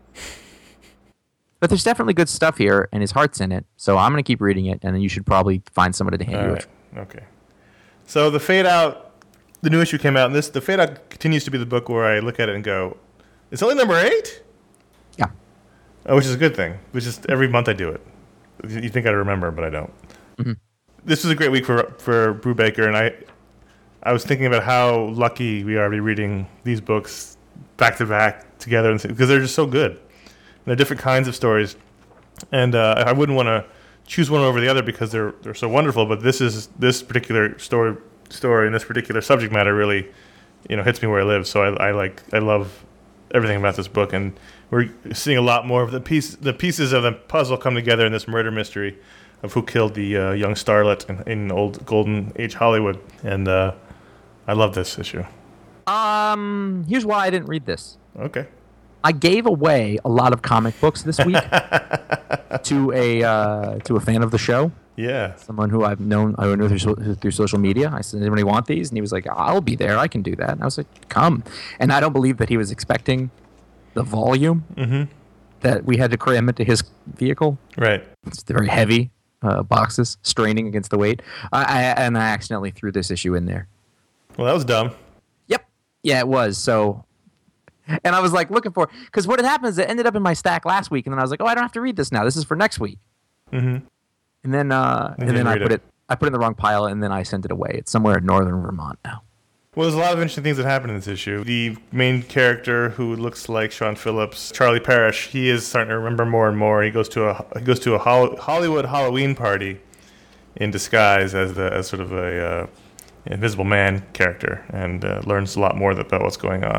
But there's definitely good stuff here, and his heart's in it. So I'm gonna keep reading it, and then you should probably find somebody to hand All you right. it. Okay. So the Fade Out, the new issue came out, and this the Fade Out continues to be the book where I look at it and go, it's only number eight, Yeah. oh, which is a good thing. Which is every month I do it. You think I'd remember, but I don't. Mm-hmm. This was a great week for for Brubaker, and I I was thinking about how lucky we are to be reading these books back to back together, because they're just so good. And they're different kinds of stories, and uh, I wouldn't want to choose one over the other because they're they're so wonderful. But this is this particular story story and this particular subject matter really, you know, hits me where I live. So I, I like I love everything about this book, and we're seeing a lot more of the piece the pieces of the puzzle come together in this murder mystery of who killed the uh, young starlet in, in old golden age Hollywood. And uh, I love this issue. Um. Here's why I didn't read this. Okay. I gave away a lot of comic books this week to a uh, to a fan of the show, Yeah. someone who I've known I know through, so- through social media. I said, "Does anybody want these?" And he was like, "I'll be there. I can do that." And I was like, "Come!" And I don't believe that he was expecting the volume Mm-hmm. that we had to cram into his vehicle. Right. It's very heavy uh, boxes, straining against the weight. I, I and I accidentally threw this issue in there. Well, that was dumb. Yep. Yeah, it was. So, and I was like looking for, because what had happened is it ended up in my stack last week, and then I was like, oh, I don't have to read this now. This is for next week. Mm-hmm. And then, uh, You and then didn't I read put it. it. I put it in the wrong pile, and then I sent it away. It's somewhere in northern Vermont now. Well, there's a lot of interesting things that happen in this issue. The main character, who looks like Sean Phillips, Charlie Parrish, he is starting to remember more and more. He goes to a he goes to a Hol- Hollywood Halloween party in disguise as the as sort of a uh, Invisible Man character, and uh, learns a lot more about what's going on.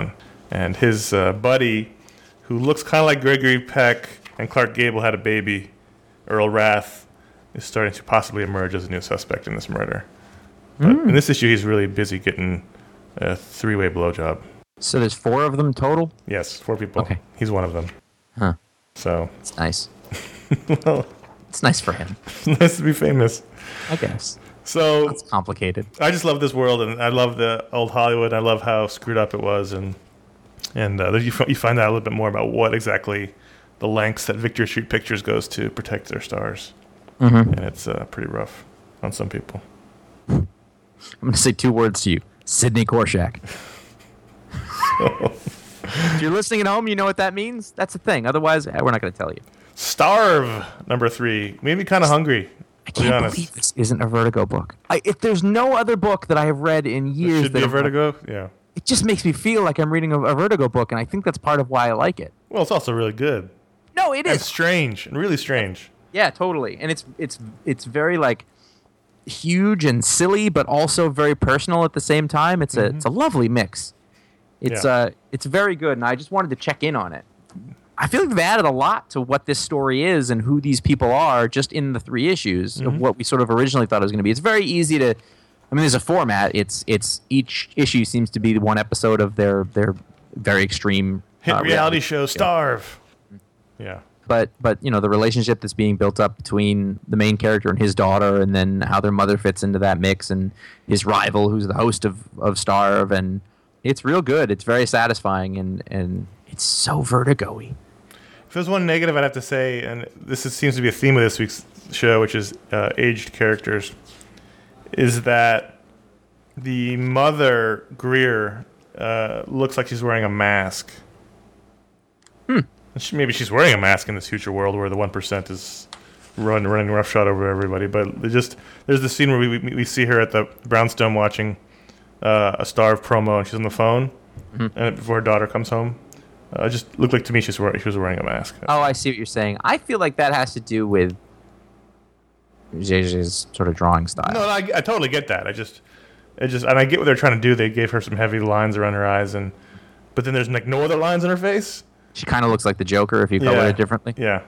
and his uh, buddy, who looks kind of like Gregory Peck and Clark Gable had a baby, Earl Rath, is starting to possibly emerge as a new suspect in this murder. But Mm. in this issue, he's really busy getting a three-way blowjob. So there's four of them total? Yes, four people. Okay. He's one of them. Huh. So, It's nice. well, It's nice for him, nice to be famous. I guess. So, It's complicated. I just love this world, and I love the old Hollywood. I love how screwed up it was, and and uh, you, f- you find out a little bit more about what exactly the lengths that Victory Street Pictures goes to protect their stars, Mm-hmm. and it's uh, pretty rough on some people. I'm going to say two words to you. Sidney Korshak. If you're listening at home, you know what that means. That's the thing. Otherwise, eh, we're not going to tell you. Starve, number three, made me kind of hungry. I To be can't honest, believe this isn't a Vertigo book. I, if there's no other book that I have read in years should that be a I'm- Vertigo. Yeah. it just makes me feel like I'm reading a, a Vertigo book, and I think that's part of why I like it. Well, it's also really good No, it and is. strange and really strange. Yeah, totally. And it's it's it's very like huge and silly, but also very personal at the same time. It's a it's a lovely mix. It's Yeah. uh it's very good, and I just wanted to check in on it. I feel like they've added a lot to what this story is and who these people are just in the three issues of what we sort of originally thought it was going to be. It's very easy to. I mean, there's a format. It's it's each issue seems to be one episode of their their very extreme Hit uh, reality show Starve. Yeah. but but you know the relationship that's being built up between the main character and his daughter, and then how their mother fits into that mix, and his rival who's the host of of Starve, and it's real good. It's very satisfying, and and it's so Vertigo-y. If there's one negative I'd have to say, and this is, seems to be a theme of this week's show, which is uh, aged characters, is that the mother, Greer, uh, looks like she's wearing a mask. Hmm. She, maybe she's wearing a mask in this future world where the one percent is run, running roughshod over everybody. But it just there's this scene where we, we, we see her at the Brownstone watching uh, a Starve promo, and she's on the phone, Mm-hmm. and before her daughter comes home. Uh, it just looked like to me she's wearing, she was wearing a mask. Oh, I see what you're saying. I feel like that has to do with J J's sort of drawing style. No, I, I totally get that. I just, it just, and I get what they're trying to do. They gave her some heavy lines around her eyes, and but then there's like no other lines on her face. She kind of looks like the Joker if you color Yeah. it differently. Yeah,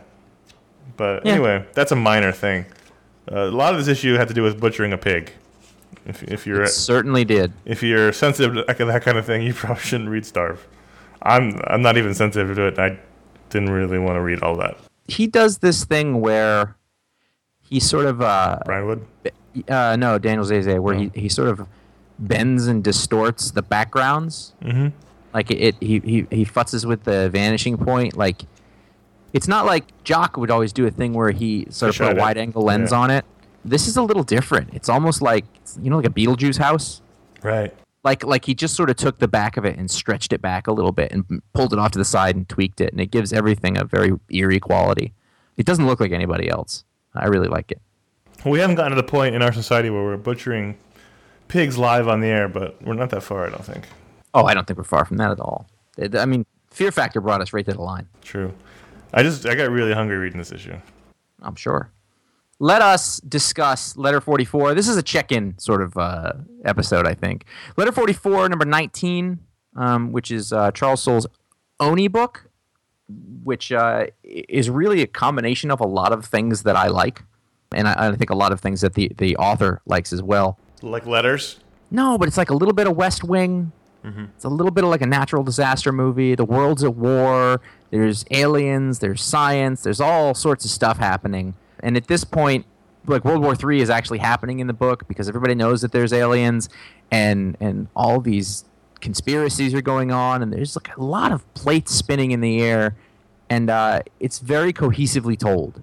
but Yeah. anyway, that's a minor thing. Uh, a lot of this issue had to do with butchering a pig. If if you're It certainly did. if you're sensitive to that that kind of thing, you probably shouldn't read Starve. I'm I'm not even sensitive to it. I didn't really want to read all that. He does this thing where he sort of uh, Brian Wood. Uh, no, Daniel Zeze, where he, he sort of bends and distorts the backgrounds. Mm-hmm. Like it, it he, he he futzes with the vanishing point. Like it's not like Jock would always do a thing where he sort of Fish put a eyed it. wide angle lens Yeah. on it. This is a little different. It's almost like you know, like a Beetlejuice house. Right. Like like he just sort of took the back of it and stretched it back a little bit and pulled it off to the side and tweaked it, and it gives everything a very eerie quality. It doesn't look like anybody else. I really like it. We haven't gotten to the point in our society where we're butchering pigs live on the air, but we're not that far, I don't think. Oh, I don't think we're far from that at all. It- I mean, Fear Factor brought us right to the line. True. I just I got really hungry reading this issue. I'm sure. Let us discuss Letter forty-four. This is a check-in sort of uh, episode, I think. Letter forty-four, number nineteen, um, which is uh, Charles Soule's Oni book, which uh, is really a combination of a lot of things that I like, and I, I think a lot of things that the, the author likes as well. Like letters? No, but it's like a little bit of West Wing. It's a little bit of like a natural disaster movie. The world's at war. There's aliens. There's science. There's all sorts of stuff happening. And at this point, like World War Three is actually happening in the book because everybody knows that there's aliens, and and all these conspiracies are going on, and there's like a lot of plates spinning in the air, and uh, it's very cohesively told.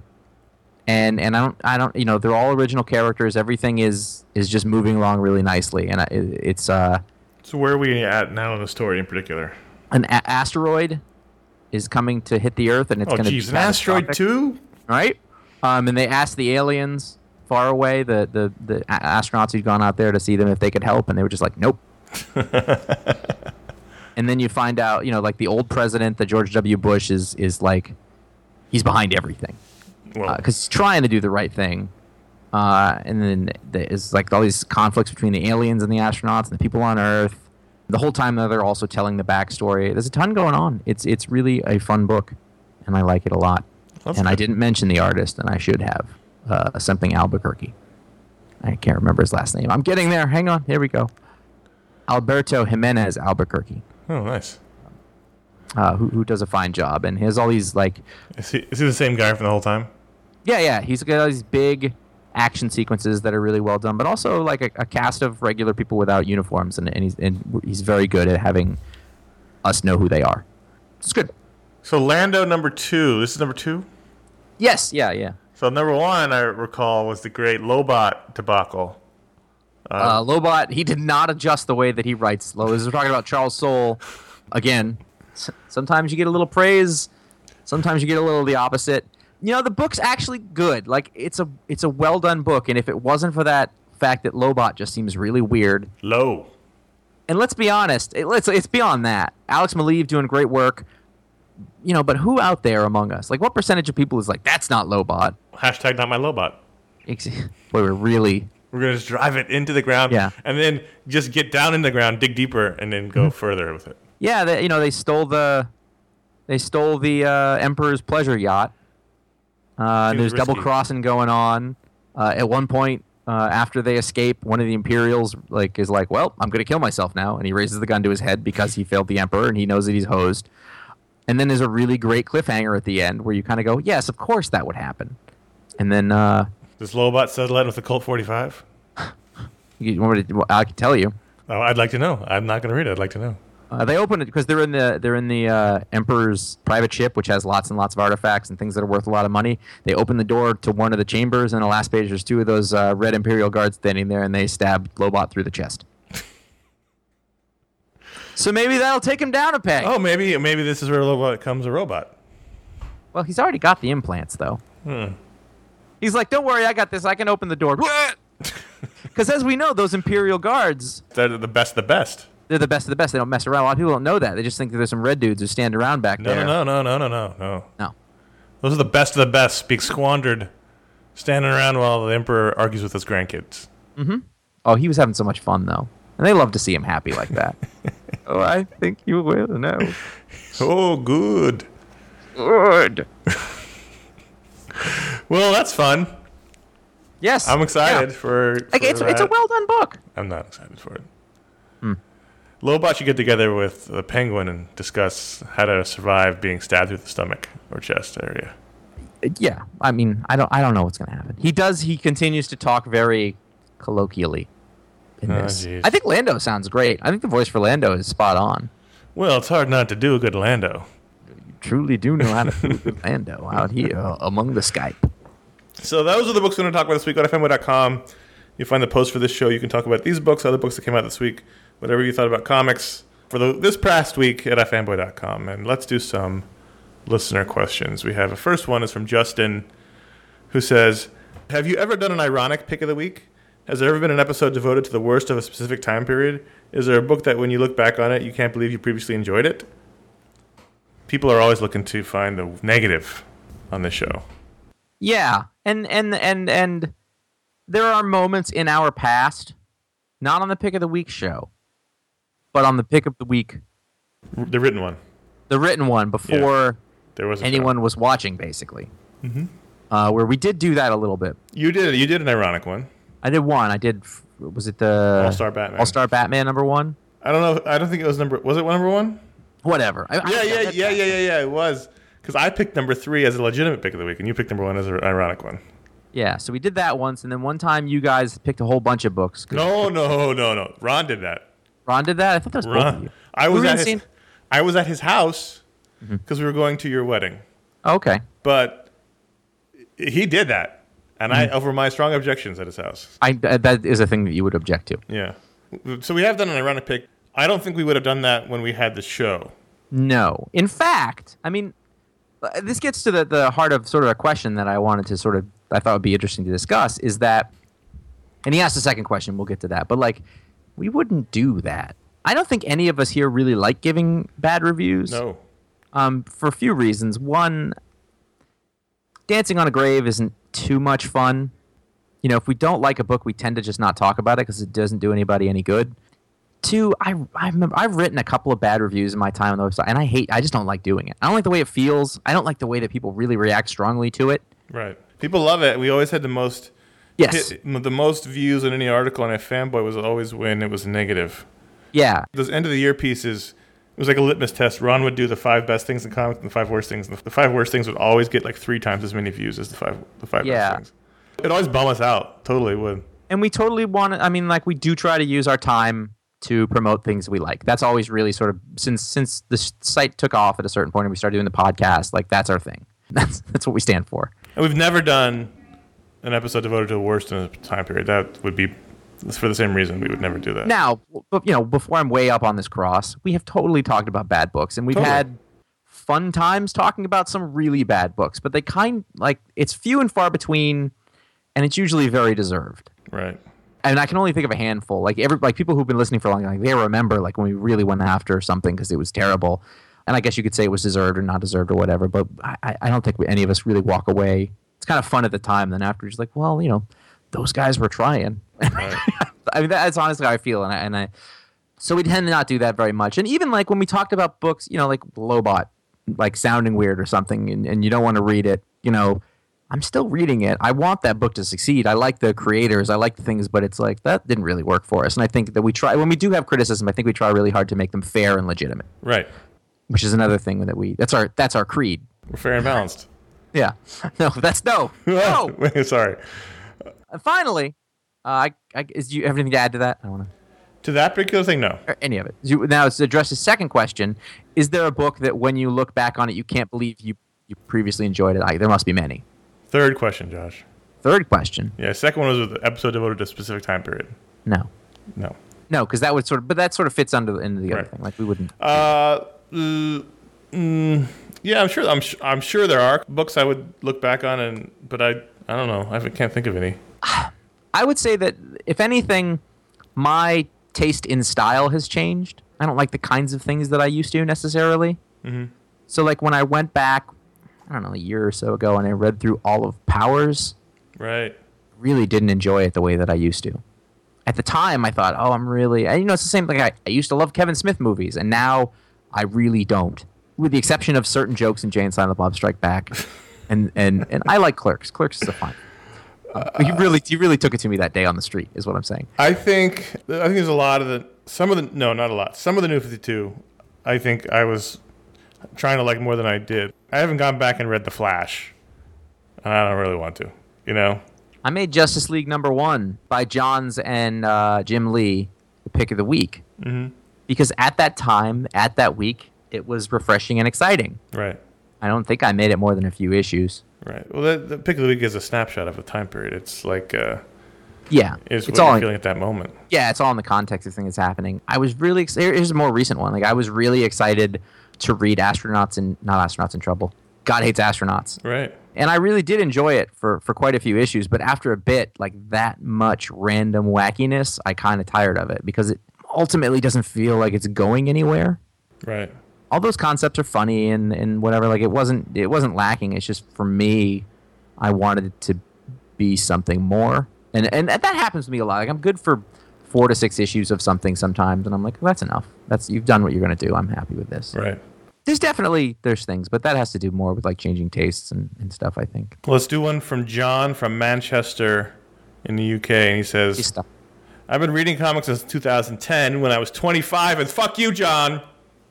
And and I don't I don't you know they're all original characters. Everything is is just moving along really nicely, and I, it, it's uh. So where are we at now in the story in particular? An a- asteroid is coming to hit the Earth, and it's Oh, going to geez, be an asteroid catastrophic, too? right? Um, and they asked the aliens far away, the the the a- astronauts who'd gone out there to see them if they could help, and they were just like, nope. And then you find out, you know, like the old president, the George W. Bush, is is like, he's behind everything Well, because he's trying to do the right thing. Uh, and then there's like all these conflicts between the aliens and the astronauts and the people on Earth. The whole time though, they're also telling the backstory. There's a ton going on. It's it's really a fun book, and I like it a lot. That's and good. I didn't mention the artist, and I should have. Uh, something Albuquerque. I can't remember his last name. I'm getting there. Hang on. Here we go. Alberto Jimenez Albuquerque, Oh, nice. uh, who who does a fine job, and he has all these like, Is he, is he the same guy from the whole time? yeah, yeah. He's got all these big action sequences that are really well done, but also like a, a cast of regular people without uniforms, and, and he's and he's very good at having us know who they are. It's good. So Lando number two. This is number two? Yes. Yeah. Yeah. So number one, I recall, was the great Lobot debacle. Uh, Lobot, he did not adjust the way that he writes. Lo- We're talking about Charles Soule. Again, s- sometimes you get a little praise. Sometimes you get a little the opposite. You know, the book's actually good. Like, it's a it's a well-done book, and if it wasn't for that fact that Lobot just seems really weird. Low. And let's be honest, it, it's, it's beyond that. Alex Maleev doing great work. You know, but who out there among us? Like, what percentage of people is like, that's not Lobot? Hashtag not my Lobot. Ex- Boy, we're really... We're going to just drive it into the ground Yeah. and then just get down in the ground, dig deeper, and then go further with it. Yeah, they, you know, they stole the... They stole the uh, Emperor's Pleasure Yacht. Uh, Seems there's double risky. crossing going on. Uh, at one point, uh, after they escape, one of the Imperials like is like, "Well, I'm going to kill myself now," and he raises the gun to his head because he failed the Emperor and he knows that he's hosed. And then there's a really great cliffhanger at the end where you kind of go, "Yes, of course that would happen." And then uh, Does Lobot settle in with the Colt forty-five? you want me to, well, I can tell you. Oh, I'd like to know. I'm not going to read it. I'd like to know. Uh, they open it because they're in the they're in the uh, Emperor's private ship, which has lots and lots of artifacts and things that are worth a lot of money. They open the door to one of the chambers, and on the last page, there's two of those uh, red Imperial guards standing there, and they stab Lobot through the chest. So maybe that'll take him down a peg. Oh, maybe maybe this is where Lobot becomes a robot. Well, he's already got the implants, though. Hmm. He's like, "Don't worry, I got this. I can open the door." Because as we know, those Imperial guards, They're the best of the best. they're the best of the best. They don't mess around. A lot of people don't know that. They just think that there's some red dudes who stand around back No, there. no, no, no, no, no, no. No. Those are the best of the best, being squandered, standing around while the Emperor argues with his grandkids. Oh, he was having so much fun, though. And they love to see him happy like that. Oh, I think you will know. Oh, good. Good. Well, that's fun. Yes. I'm excited Yeah. for. Like, for it's, it's a that. well done book. I'm not excited for it. Lobot should get together with the Penguin and discuss how to survive being stabbed through the stomach or chest area. Yeah. I mean, I don't I don't know what's going to happen. He does, he continues to talk very colloquially in Oh, this. jeez. I think Lando sounds great. I think the voice for Lando is spot on. Well, it's hard not to do a good Lando. You truly do know how to do good Lando out here uh, among the Skype. So those are the books we're going to talk about this week. Go to fanboy dot com. You'll find the post for this show. You can talk about these books, other books that came out this week, whatever you thought about comics for the, this past week at fanboy dot com. And let's do some listener questions. We have a first one is from Justin, who says, have you ever done an ironic pick of the week? Has there ever been an episode devoted to the worst of a specific time period? Is there a book that when you look back on it, you can't believe you previously enjoyed it? People are always looking to find the negative on this show. Yeah. And and and and there are moments in our past, not on the pick of the week show, but on the pick of the week, The written one. the written one before There was a anyone was watching, basically. Mm-hmm. Uh, where we did do that a little bit. You did. You did an ironic one. I did one. I did. Was it the All-Star Batman. All Star Batman number one? I don't know. I don't think it was number. Was it number one? Whatever. I, I Yeah, got yeah, that yeah, back. yeah, yeah, yeah. It was because I picked number three as a legitimate pick of the week, and you picked number one as an ironic one. Yeah. So we did that once, and then one time you guys picked a whole bunch of books. 'Cause No, no, no, no. Ron did that. Ron did that. I thought that was both of Ron. you. I We was were in at the his. same- I was at his house Mm-hmm. because we were going to your wedding, Oh, okay. but he did that, and I Mm-hmm. over my strong objections at his house. I uh, that is a thing that you would object to. Yeah. So we have done an ironic pick. I don't think we would have done that when we had the show. No. In fact, I mean, uh, this gets to the, the heart of sort of a question that I wanted to sort of, I thought would be interesting to discuss is that, and he asked the second question, we'll get to that, but like, we wouldn't do that. I don't think any of us here really like giving bad reviews. No. Um, for a few reasons. One, dancing on a grave isn't too much fun. You know, if we don't like a book, we tend to just not talk about it because it doesn't do anybody any good. Two, I I remember I've written a couple of bad reviews in my time on the website, and I hate. I just don't like doing it. I don't like the way it feels. I don't like the way that people really react strongly to it. Right. People love it. We always had the most. Yes. Hit, the most views in any article on a fanboy was always when it was negative. Yeah. Those end of the year pieces, it was like a litmus test. Ron would do the five best things in comics and the five worst things. And the five worst things would always get like three times as many views as the five the five Yeah. best things. It always bum us out. Totally would. And we totally want to. I mean, like we do try to use our time to promote things we like. That's always really sort of since since the site took off at a certain point and we started doing the podcast. Like that's our thing. That's that's what we stand for. And we've never done an episode devoted to the worst in a time period. That would be for the same reason. We would never do that. Now, but you know, before I'm way up on this cross, we have totally talked about bad books, and we've Totally. had fun times talking about some really bad books. But they kind like it's few and far between, and it's usually very deserved. Right. And I can only think of a handful. Like every like people who've been listening for a long time, like, they remember like when we really went after something because it was terrible. And I guess you could say it was deserved or not deserved or whatever. But I, I don't think we, any of us really walk away. It's kind of fun at the time. Then after, just like, well, you know, those guys were trying. Right. I mean, that's honestly how I feel. And I, and I, so we tend to not do that very much. And even like when we talked about books, you know, like Lobot, like sounding weird or something, and, and you don't want to read it, you know, I'm still reading it. I want that book to succeed. I like the creators. I like the things, but it's like that didn't really work for us. And I think that we try, when we do have criticism, I think we try really hard to make them fair and legitimate, Right. which is another thing that we, that's our, that's our creed. We're fair and balanced. Yeah. No, that's no. No. Sorry. And finally, uh, I, I, is, do you have anything to add to that? I don't want to. To that particular thing, no. Or any of it. You, now, to address the second question, is there a book that when you look back on it, you can't believe you, you previously enjoyed it? I, there must be many. Third question, Josh. Third question, Yeah, second one was with the episode devoted to a specific time period. no. No. No, because that would sort of, but that sort of fits under the, into the other Right. thing. Like we wouldn't. Uh, mm, mm, yeah, I'm sure. I'm, sh- I'm sure there are books I would look back on, and but I, I don't know. I can't think of any. I would say that if anything, my taste in style has changed. I don't like the kinds of things that I used to necessarily. Mm-hmm. So like when I went back, I don't know, a year or so ago, and I read through all of Powers, Right. really didn't enjoy it the way that I used to. At the time, I thought, oh, I'm really, I, you know, it's the same thing. I, I used to love Kevin Smith movies, and now I really don't, with the exception of certain jokes in Jay and Silent Bob Strike Back, and and and I like Clerks. Clerks is a fun. Uh, but you really, you really took it to me that day on the street, is what I'm saying. I think. I think there's a lot of the. Some of the. No, not a lot. Some of the New fifty-two. I think I was trying to like more than I did. I haven't gone back and read The Flash. And I don't really want to. You know. I made Justice League number one by Johns and uh, Jim Lee the pick of the week. Mm-hmm. Because at that time, at that week, it was refreshing and exciting. Right. I don't think I made it more than a few issues. Right. Well, the, the pick of the week is a snapshot of a time period. It's like. Uh, Yeah, is it's what all you're in, feeling at that moment. yeah, it's all in the context of things that's happening. I was really ex- here- here's a more recent one. Like I was really excited to read Astronauts in not Astronauts in Trouble. God Hates Astronauts. Right. And I really did enjoy it for, for quite a few issues, but after a bit, like that much random wackiness, I kind of tired of it because it ultimately doesn't feel like it's going anywhere. Right. All those concepts are funny and, and whatever. Like it wasn't it wasn't lacking. It's just for me, I wanted it to be something more. And and that happens to me a lot. Like I'm good for four to six issues of something sometimes, and I'm like, well, that's enough. That's you've done what you're going to do. I'm happy with this. Right. There's definitely there's things, but that has to do more with like changing tastes and, and stuff. I think. Well, let's do one from John from Manchester in the U K. And he says, Stuff. I've been reading comics since two thousand ten when I was twenty-five, and fuck you, John.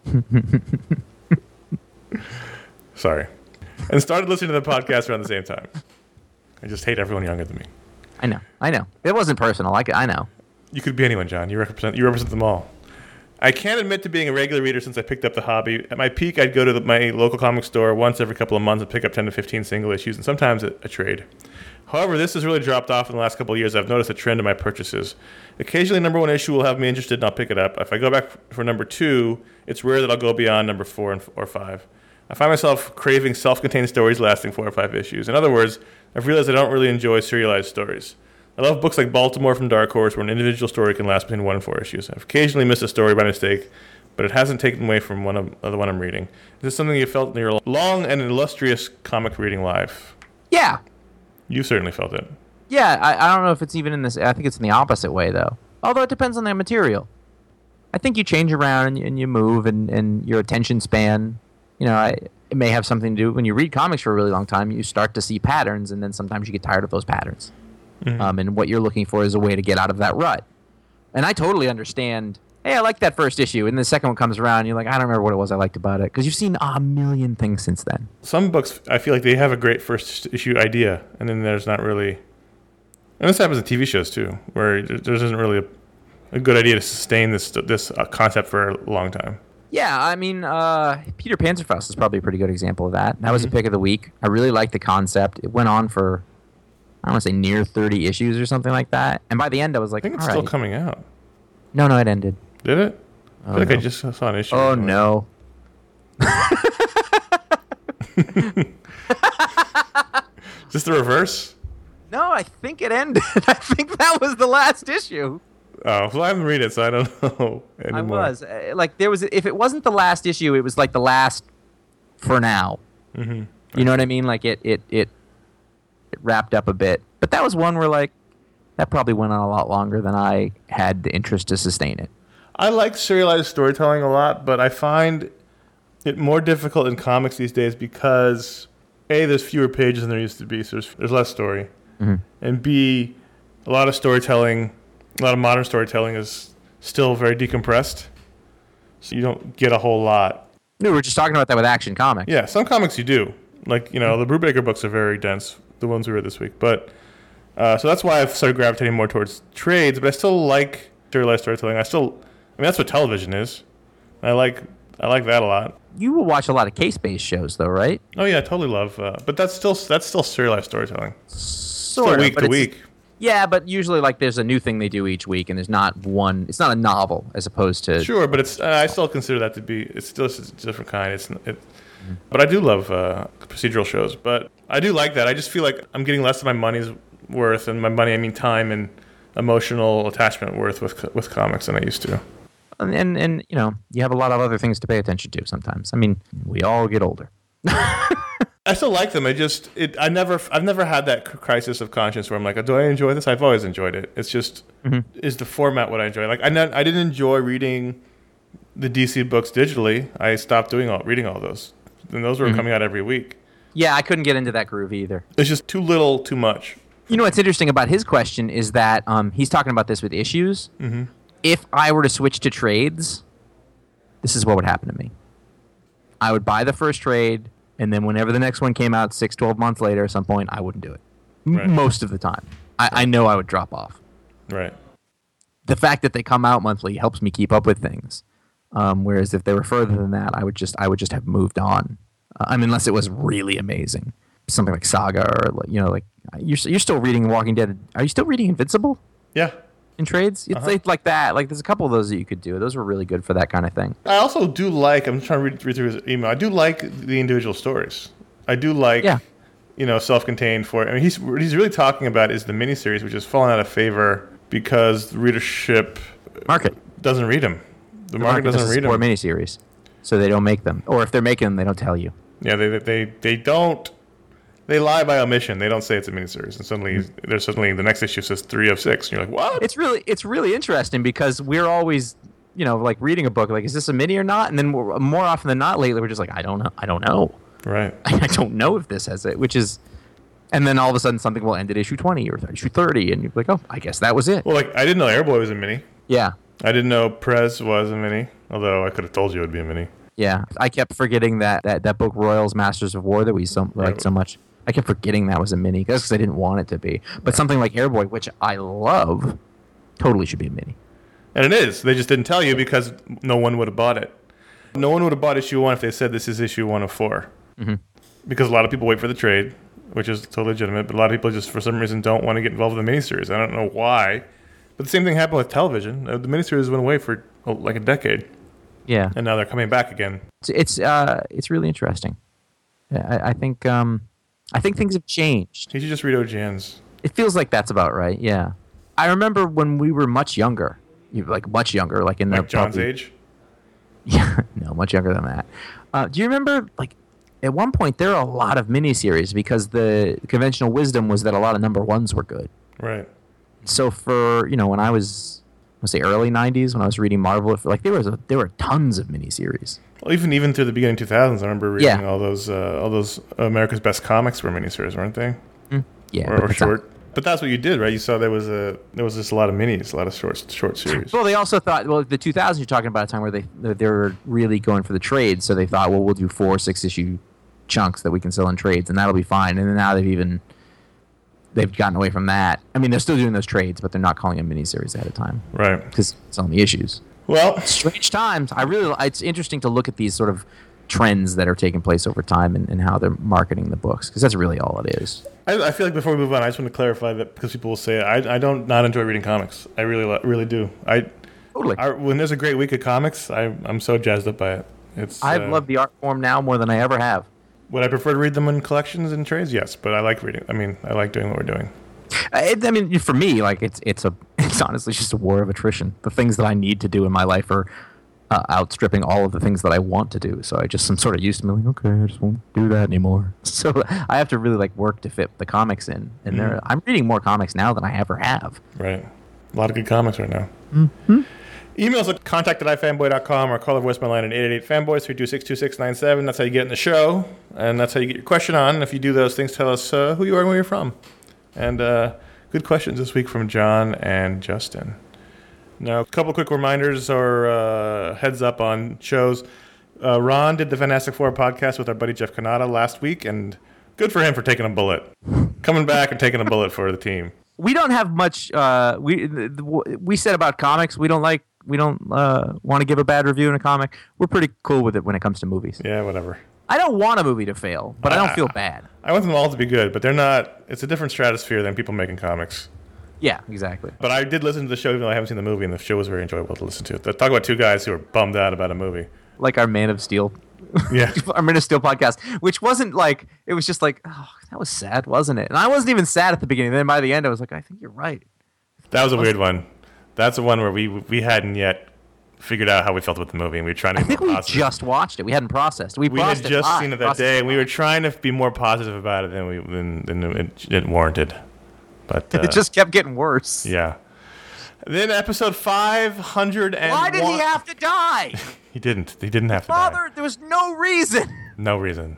Sorry. And started listening to the podcast around the same time. I just hate everyone younger than me. I know. I know. It wasn't personal. Like I know. You could be anyone, John. You represent you represent them all. I can't admit to being a regular reader since I picked up the hobby. At my peak, I'd go to the, my local comic store once every couple of months and pick up ten to fifteen single issues, and sometimes a, a trade. However, this has really dropped off in the last couple of years. I've noticed a trend in my purchases. Occasionally, number one issue will have me interested, and I'll pick it up. If I go back for number two, it's rare that I'll go beyond number four and or five. I find myself craving self-contained stories lasting four or five issues. In other words, I've realized I don't really enjoy serialized stories. I love books like Baltimore from Dark Horse, where an individual story can last between one and four issues. I've occasionally missed a story by mistake, but it hasn't taken away from one of, of the one I'm reading. Is this something you felt in your long and illustrious comic reading life? Yeah. You certainly felt it. Yeah. I, I don't know if it's even in this. I think it's in the opposite way though. Although it depends on the material. I think you change around and, and you move, and, and your attention span, you know, I, it may have something to do. When you read comics for a really long time, you start to see patterns, and then sometimes you get tired of those patterns. Mm-hmm. Um, and what you're looking for is a way to get out of that rut. And I totally understand. Hey, I like that first issue, and the second one comes around, and you're like, I don't remember what it was I liked about it, because you've seen a million things since then. Some books, I feel like they have a great first issue idea, and then there's not really. And this happens in T V shows too, where there isn't really a, a good idea to sustain this this uh, concept for a long time. Yeah, I mean, uh, Peter Panzerfaust is probably a pretty good example of that. That mm-hmm. was a pick of the week. I really liked the concept. It went on for, I don't want to say near thirty issues or something like that. And by the end, I was like, I think it's all still right. coming out. No, no, it ended. Did it? I Oh, feel like no. I just saw an issue. Oh, no. Is this the reverse? No, I think it ended. I think that was the last issue. Oh, well, I haven't read it, so I don't know anymore. I was. Uh, Like, there was, if it wasn't the last issue, it was like the last for now. Mm-hmm. You know what I mean? Like, it, it, it, it wrapped up a bit. But that was one where, like, that probably went on a lot longer than I had the interest to sustain it. I like serialized storytelling a lot, but I find it more difficult in comics these days because A, there's fewer pages than there used to be, so there's, there's less story. Mm-hmm. And B, a lot of storytelling, a lot of modern storytelling is still very decompressed, so you don't get a whole lot. No, we were just talking about that with Action Comics. Yeah, some comics you do. Like, you know, the Brubaker books are very dense, the ones we read this week. But uh, so that's why I've started gravitating more towards trades, but I still like serialized storytelling. I still, I mean, that's what television is. I like I like that a lot. You will watch a lot of case-based shows, though, right? Oh yeah, I totally love. Uh, but that's still that's still serialized storytelling. Sort Still of, week but to it's- week. Yeah, but usually, like, there's a new thing they do each week, and there's not one. It's not a novel as opposed to. Sure, but it's uh, I still consider that to be it's still a different kind. It's it, mm-hmm. But I do love uh, procedural shows. But I do like that. I just feel like I'm getting less of my money's worth, and my money I mean time and emotional attachment worth with with comics than I used to. And, and and you know, you have a lot of other things to pay attention to sometimes. I mean, we all get older. I still like them. I just, it, I never, I've never had that crisis of conscience where I'm like, do I enjoy this? I've always enjoyed it. It's just, mm-hmm. is the format what I enjoy? Like, I, not, I didn't enjoy reading the D C books digitally. I stopped doing all, reading all those, and those were mm-hmm. coming out every week. Yeah, I couldn't get into that groove either. It's just too little, too much. You know what's interesting about his question is that um, he's talking about this with issues. Mm-hmm. If I were to switch to trades, this is what would happen to me. I would buy the first trade. And then whenever the next one came out, six, twelve months later, at some point, I wouldn't do it. M- right. Most of the time. I, right. I know I would drop off. Right. The fact that they come out monthly helps me keep up with things. Um, whereas if they were further than that, I would just I would just have moved on. Uh, I mean, unless it was really amazing. Something like Saga or, you know, like, you're, you're still reading Walking Dead. Are you still reading Invincible? Yeah. In trades? It's uh-huh. like, like that. Like, there's a couple of those that you could do. Those were really good for that kind of thing. I also do like, I'm trying to read, read through his email, I do like the individual stories. I do like, yeah. you know, self-contained for, I mean, he's, what he's really talking about is the miniseries, which has fallen out of favor because the readership Market. doesn't read them. The, The market, market doesn't read them. support miniseries. So they don't make them. Or if they're making them, they don't tell you. Yeah, they, they, they, they don't, they lie by omission. They don't say it's a miniseries. And suddenly, Mm-hmm. there's suddenly, the next issue says three of six. And you're like, what? It's really it's really interesting because we're always, you know, like reading a book, like, is this a mini or not? And then we're, more often than not lately, we're just like, I don't know. I don't know. Right. I don't know if this has it, which is, and then all of a sudden something will end at issue twenty or issue thirty, and you're like, oh, I guess that was it. Well, like, I didn't know Airboy was a mini. Yeah. I didn't know Prez was a mini, although I could have told you it would be a mini. Yeah. I kept forgetting that that, that book, Royals Masters of War, that we so, Right. liked so much. I kept forgetting that was a mini because I didn't want it to be. But something like Airboy, which I love, totally should be a mini. And it is. They just didn't tell you because no one would have bought it. No one would have bought issue one if they said this is issue one of four. Mm-hmm. Because a lot of people wait for the trade, which is totally legitimate, but a lot of people just, for some reason, don't want to get involved with the miniseries. I don't know why. But the same thing happened with television. Uh, The miniseries went away for oh, like a decade, Yeah. and now they're coming back again. It's it's, uh, it's really interesting. I, I think um, I think things have changed. You should just read O G N's. It feels like that's about right. Yeah. I remember when we were much younger, you like much younger, like in the Like John's probably- age? Yeah, no, much younger than that. Uh, do you remember, like, at one point there were a lot of miniseries because the conventional wisdom was that a lot of number ones were good. Right. So for, you know, when I was let's say early nineties when I was reading Marvel. Like there was a, there were tons of miniseries. Well, even even through the beginning two thousands, I remember reading Yeah. all those uh, all those America's Best Comics were miniseries, weren't they? Yeah, Or, but or that's not- short. But that's what you did, right? You saw there was a there was just a lot of minis, a lot of short short series. Well, they also thought, well, the two thousands you're talking about a time where they they were really going for the trades, so they thought, well, we'll do four six issue chunks that we can sell in trades, and that'll be fine. And then now they've even they've gotten away from that. I mean, they're still doing those trades, but they're not calling them miniseries ahead of time Right. because it's on the issues. Well, Strange times. I really, it's interesting to look at these sort of trends that are taking place over time and, and how they're marketing the books, because that's really all it is. I, I feel like before we move on, I just want to clarify that because people will say I I don't not enjoy reading comics. I really li- really do. I, Totally. I when there's a great week of comics, I I'm so jazzed up by it. It's I uh, love the art form now more than I ever have. Would I prefer to read them in collections and trades? Yes, but I like reading. I mean, I like doing what we're doing. I, I mean, for me, like it's it's a it's honestly just a war of attrition. The things that I need to do in my life are uh, outstripping all of the things that I want to do. So I just am sort of used to being like, okay, I just won't do that anymore. So I have to really like work to fit the comics in. And there, I'm reading more comics now than I ever have. Right. A lot of good comics right now. Mm-hmm. Email us at contact at ifanboy dot com or call our voicemail line at eight eight eight fanboys three two six two six nine seven. That's how you get in the show, and that's how you get your question on. And if you do those things, tell us uh, who you are and where you're from. And uh, good questions this week from John and Justin. Now, a couple quick reminders or uh, heads up on shows. Uh, Ron did the Fantastic Four podcast with our buddy Jeff Kanata last week, and good for him for taking a bullet. Coming back and taking a bullet for the team. We don't have much. Uh, we th- th- we said about comics. We don't like. We don't uh, want to give a bad review in a comic. We're pretty cool with it when it comes to movies. Yeah, whatever. I don't want a movie to fail, but I don't Ah. feel bad. I want them all to be good, but they're not. It's a different stratosphere than people making comics. Yeah, exactly. But I did listen to the show, even though I haven't seen the movie, and the show was very enjoyable to listen to. Talk about two guys who were bummed out about a movie. Like our Man of Steel, Yeah. our Man of Steel podcast, which wasn't like, it was just like, oh, that was sad, wasn't it? And I wasn't even sad at the beginning. Then by the end, I was like, I think you're right. That was a weird one. That's the one where we we hadn't yet figured out how we felt about the movie, and we were trying to I be think more we positive. just watched it. We hadn't processed. We, we had processed it just live. seen it that Processed day, it and we were live. trying to be more positive about it than we than, than it, it warranted. But uh, It just kept getting worse. yeah. Then episode five hundred and Why did he have to die? He didn't. He didn't have to die. Father, there was no reason. No reason.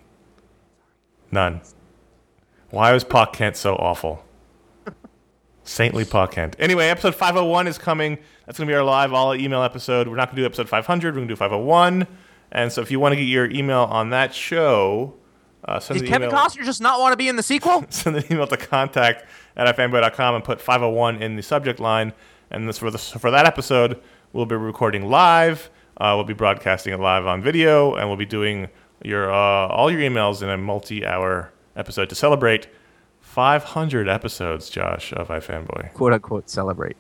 None. Why was Pa Kent so awful? Saintly Pa Kent. Anyway, episode five oh one is coming. That's going to be our live all email episode. We're not going to do episode five hundred. We're going to do five oh one. And so if you want to get your email on that show, uh, send Did an Kevin email. Costner just not want to be in the sequel? Send an email to contact at ifanboy dot com and put five oh one in the subject line. And this for, this, for that episode, we'll be recording live. Uh, we'll be broadcasting it live on video, and we'll be doing your uh, all your emails in a multi-hour episode to celebrate five hundred episodes, Josh, of iFanboy. "Quote unquote" celebrate.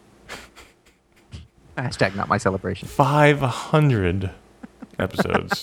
Hashtag not my celebration. five hundred episodes.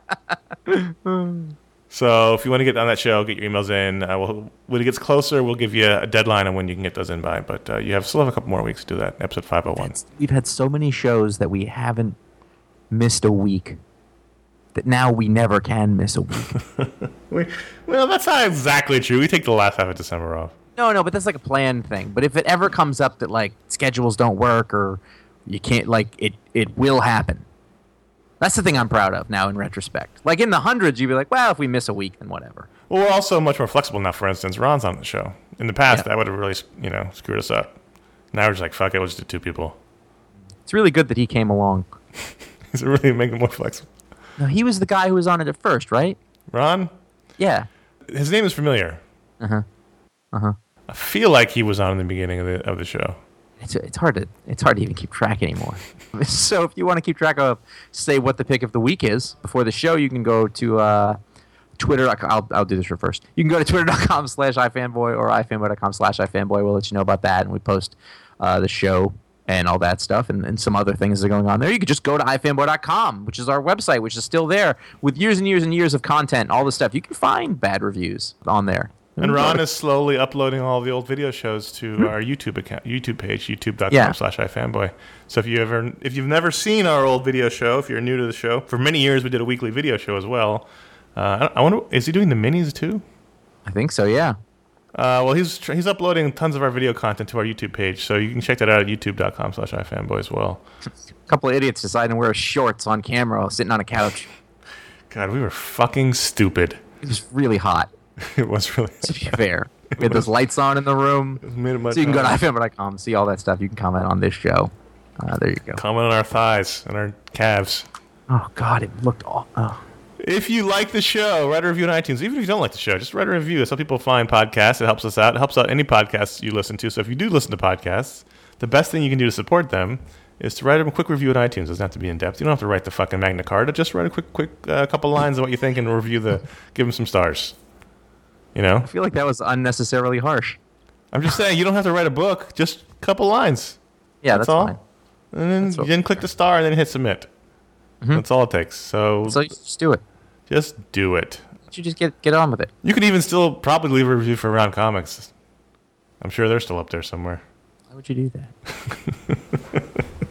So if you want to get on that show, get your emails in. Uh, we'll, when it gets closer, we'll give you a deadline on when you can get those in by. But uh, you have still have a couple more weeks to do that. Episode five oh one. We've had so many shows that we haven't missed a week that now we never can miss a week. We, well, that's not exactly true. We take the last half of December off. No, no, but that's like a planned thing. But if it ever comes up that like schedules don't work or you can't, like it, it will happen. That's the thing I'm proud of now in retrospect. Like in the hundreds, you'd be like, well, if we miss a week, then whatever. Well, we're also much more flexible now. For instance, Ron's on the show. In the past, Yeah. that would have really, you know, screwed us up. Now we're just like, fuck it, we'll just do two people. It's really good that he came along. It's really making it more flexible. No, he was the guy who was on it at first, right? Ron, Yeah. his name is familiar. Uh huh. Uh huh. I feel like he was on in the beginning of the of the show. It's it's hard to it's hard to even keep track anymore. So if you want to keep track of, say, what the pick of the week is before the show, you can go to uh, Twitter. I'll I'll do this for first. You can go to twitter dot com slash ifanboy or ifanboy dot com slash ifanboy. We'll let you know about that, and we post uh, the show and all that stuff, and, and some other things that are going on there. You could just go to ifanboy dot com, which is our website, which is still there with years and years and years of content, all the stuff. You can find bad reviews on there. And Ron is slowly uploading all the old video shows to our YouTube account, YouTube page, youtube dot com Yeah. slash ifanboy. So if you ever, if you've never seen our old video show, if you're new to the show, for many years we did a weekly video show as well. Uh, I, I wonder, is he doing the minis too? I think so, yeah. Uh, well, he's he's uploading tons of our video content to our YouTube page, so you can check that out at youtube.com slash ifanboy as well. A couple of idiots deciding to wear shorts on camera sitting on a couch. God, we were fucking stupid. It was really hot, It was really... to be fair. We had those lights on in the room. made it much So you can go to harder. ifanboy dot com, see all that stuff. You can comment on this show. Uh, there you go. Comment on our thighs and our calves. Oh, God, it looked all... Oh. If you like the show, write a review on iTunes. Even if you don't like the show, just write a review. That's how people find podcasts. It helps us out. It helps out any podcasts you listen to. So if you do listen to podcasts, the best thing you can do to support them is to write them a quick review on iTunes. It doesn't have to be in depth. You don't have to write the fucking Magna Carta. Just write a quick, quick uh, couple lines of what you think and review the. Give them some stars. You know. I feel like that was unnecessarily harsh. I'm just saying you don't have to write a book. Just a couple lines. Yeah, that's, That's all. fine. And then, That's what- then click the star and then hit submit. Mm-hmm. That's all it takes. So, So you just do it. just do it. You just get get on with it. You could even still probably leave a review for Round Comics. I'm sure they're still up there somewhere. Why would you do that?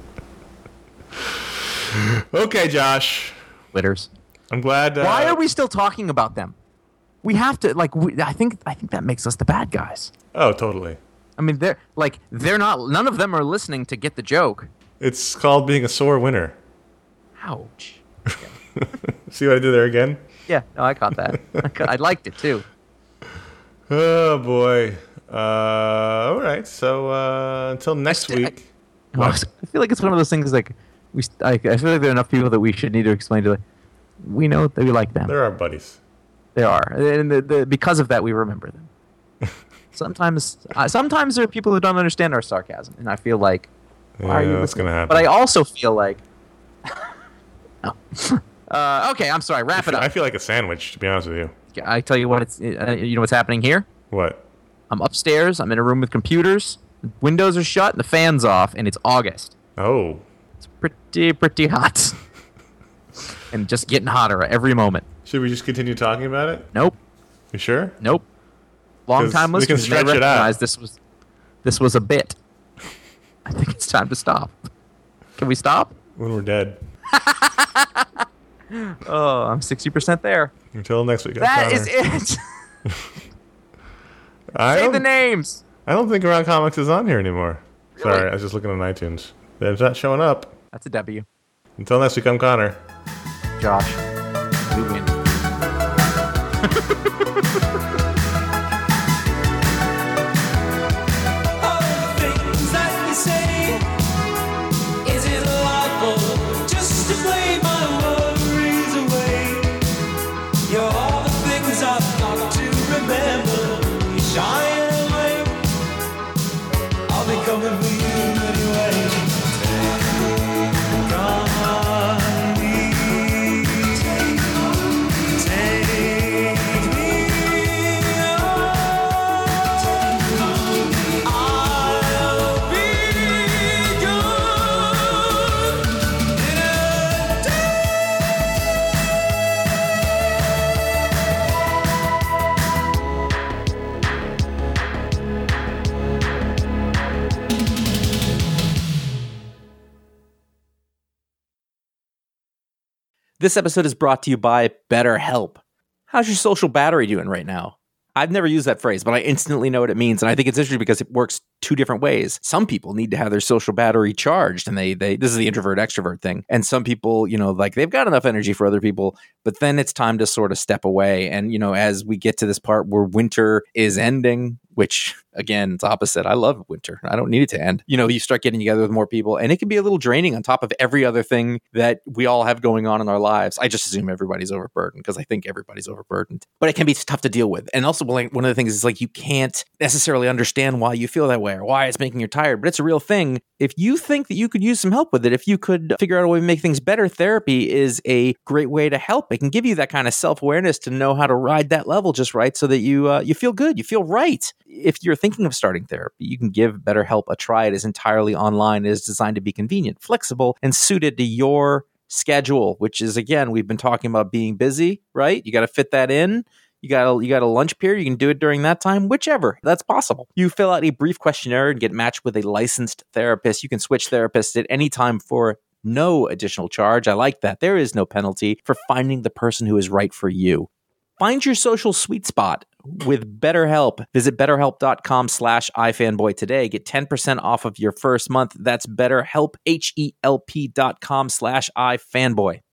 Okay, Josh. Litters. I'm glad. Uh, Why are we still talking about them? We have to like. We, I think I think that makes us the bad guys. Oh, totally. I mean, they're like they're not. None of them are listening to get the joke. It's called being a sore winner. Ouch. See what I did there again? Yeah, no, I caught that. I, ca- I liked it too. Oh boy. Uh, all right. So uh, until next st- week. I, What? I feel like it's one of those things like we. st- I, I feel like there are enough people that we should need to explain to. Like, we know that we like them. They're our buddies. They are, and the, the, because of that, we remember them. Sometimes, uh, sometimes there are people who don't understand our sarcasm, and I feel like, why are Yeah, you that's listening? gonna happen. But I also feel like, no. uh, okay, I'm sorry. Wrap it I up. feel like a sandwich, to be honest with you. I tell you what, it's uh, you know what's happening here. What? I'm upstairs. I'm in a room with computers. The windows are shut and the fan's off, and it's August. Oh. It's pretty, pretty hot, and just getting hotter every moment. Should we just continue talking about it? Nope, You sure? nope. Long time 'Cause we can listeners may stretch it out. recognize this was this was a bit. I think it's time to stop. Can we stop? When we're dead. Oh, I'm sixty percent there. Until next week. I'm That Connor. is it. I Say don't, the names. I don't think Around Comics is on here anymore. Really? Sorry, I was just looking on iTunes. It's not showing up. That's a W. Until next week, I'm Connor. Josh, we win. All the things that you say, is it a lie or just to play my worries away? You're all the things I've got to remember. You shine away. I'll be coming for you anyway. Take on me. Take me on. I'll be gone in a day. This episode is brought to you by BetterHelp. How's your social battery doing right now? I've never used that phrase, but I instantly know what it means, and I think it's interesting because it works two different ways. Some people need to have their social battery charged, and they they this is the introvert extrovert thing. And some people, you know, like they've got enough energy for other people, but then it's time to sort of step away. And you know, as we get to this part where winter is ending, which again, it's opposite. I love winter. I don't need it to end. You know, you start getting together with more people, and it can be a little draining on top of every other thing that we all have going on in our lives. I just assume everybody's overburdened because I think everybody's overburdened. But it can be tough to deal with. And also, like, one of the things is like you can't necessarily understand why you feel that way or why it's making you tired, but it's a real thing. If you think that you could use some help with it, if you could figure out a way to make things better, therapy is a great way to help. It can give you that kind of self-awareness to know how to ride that level just right so that you uh, you feel good, you feel right. If you're thinking of starting therapy, you can give BetterHelp a try. It is entirely online. It is designed to be convenient, flexible, and suited to your schedule, which is, again, we've been talking about being busy, right? You got to fit that in. You got a, you got a lunch period. You can do it during that time, whichever. That's possible. You fill out a brief questionnaire and get matched with a licensed therapist. You can switch therapists at any time for no additional charge. I like that. There is no penalty for finding the person who is right for you. Find your social sweet spot with BetterHelp. Visit betterhelp.com slash ifanboy today. Get ten percent off of your first month. That's betterhelp, H E L P dot com slash ifanboy.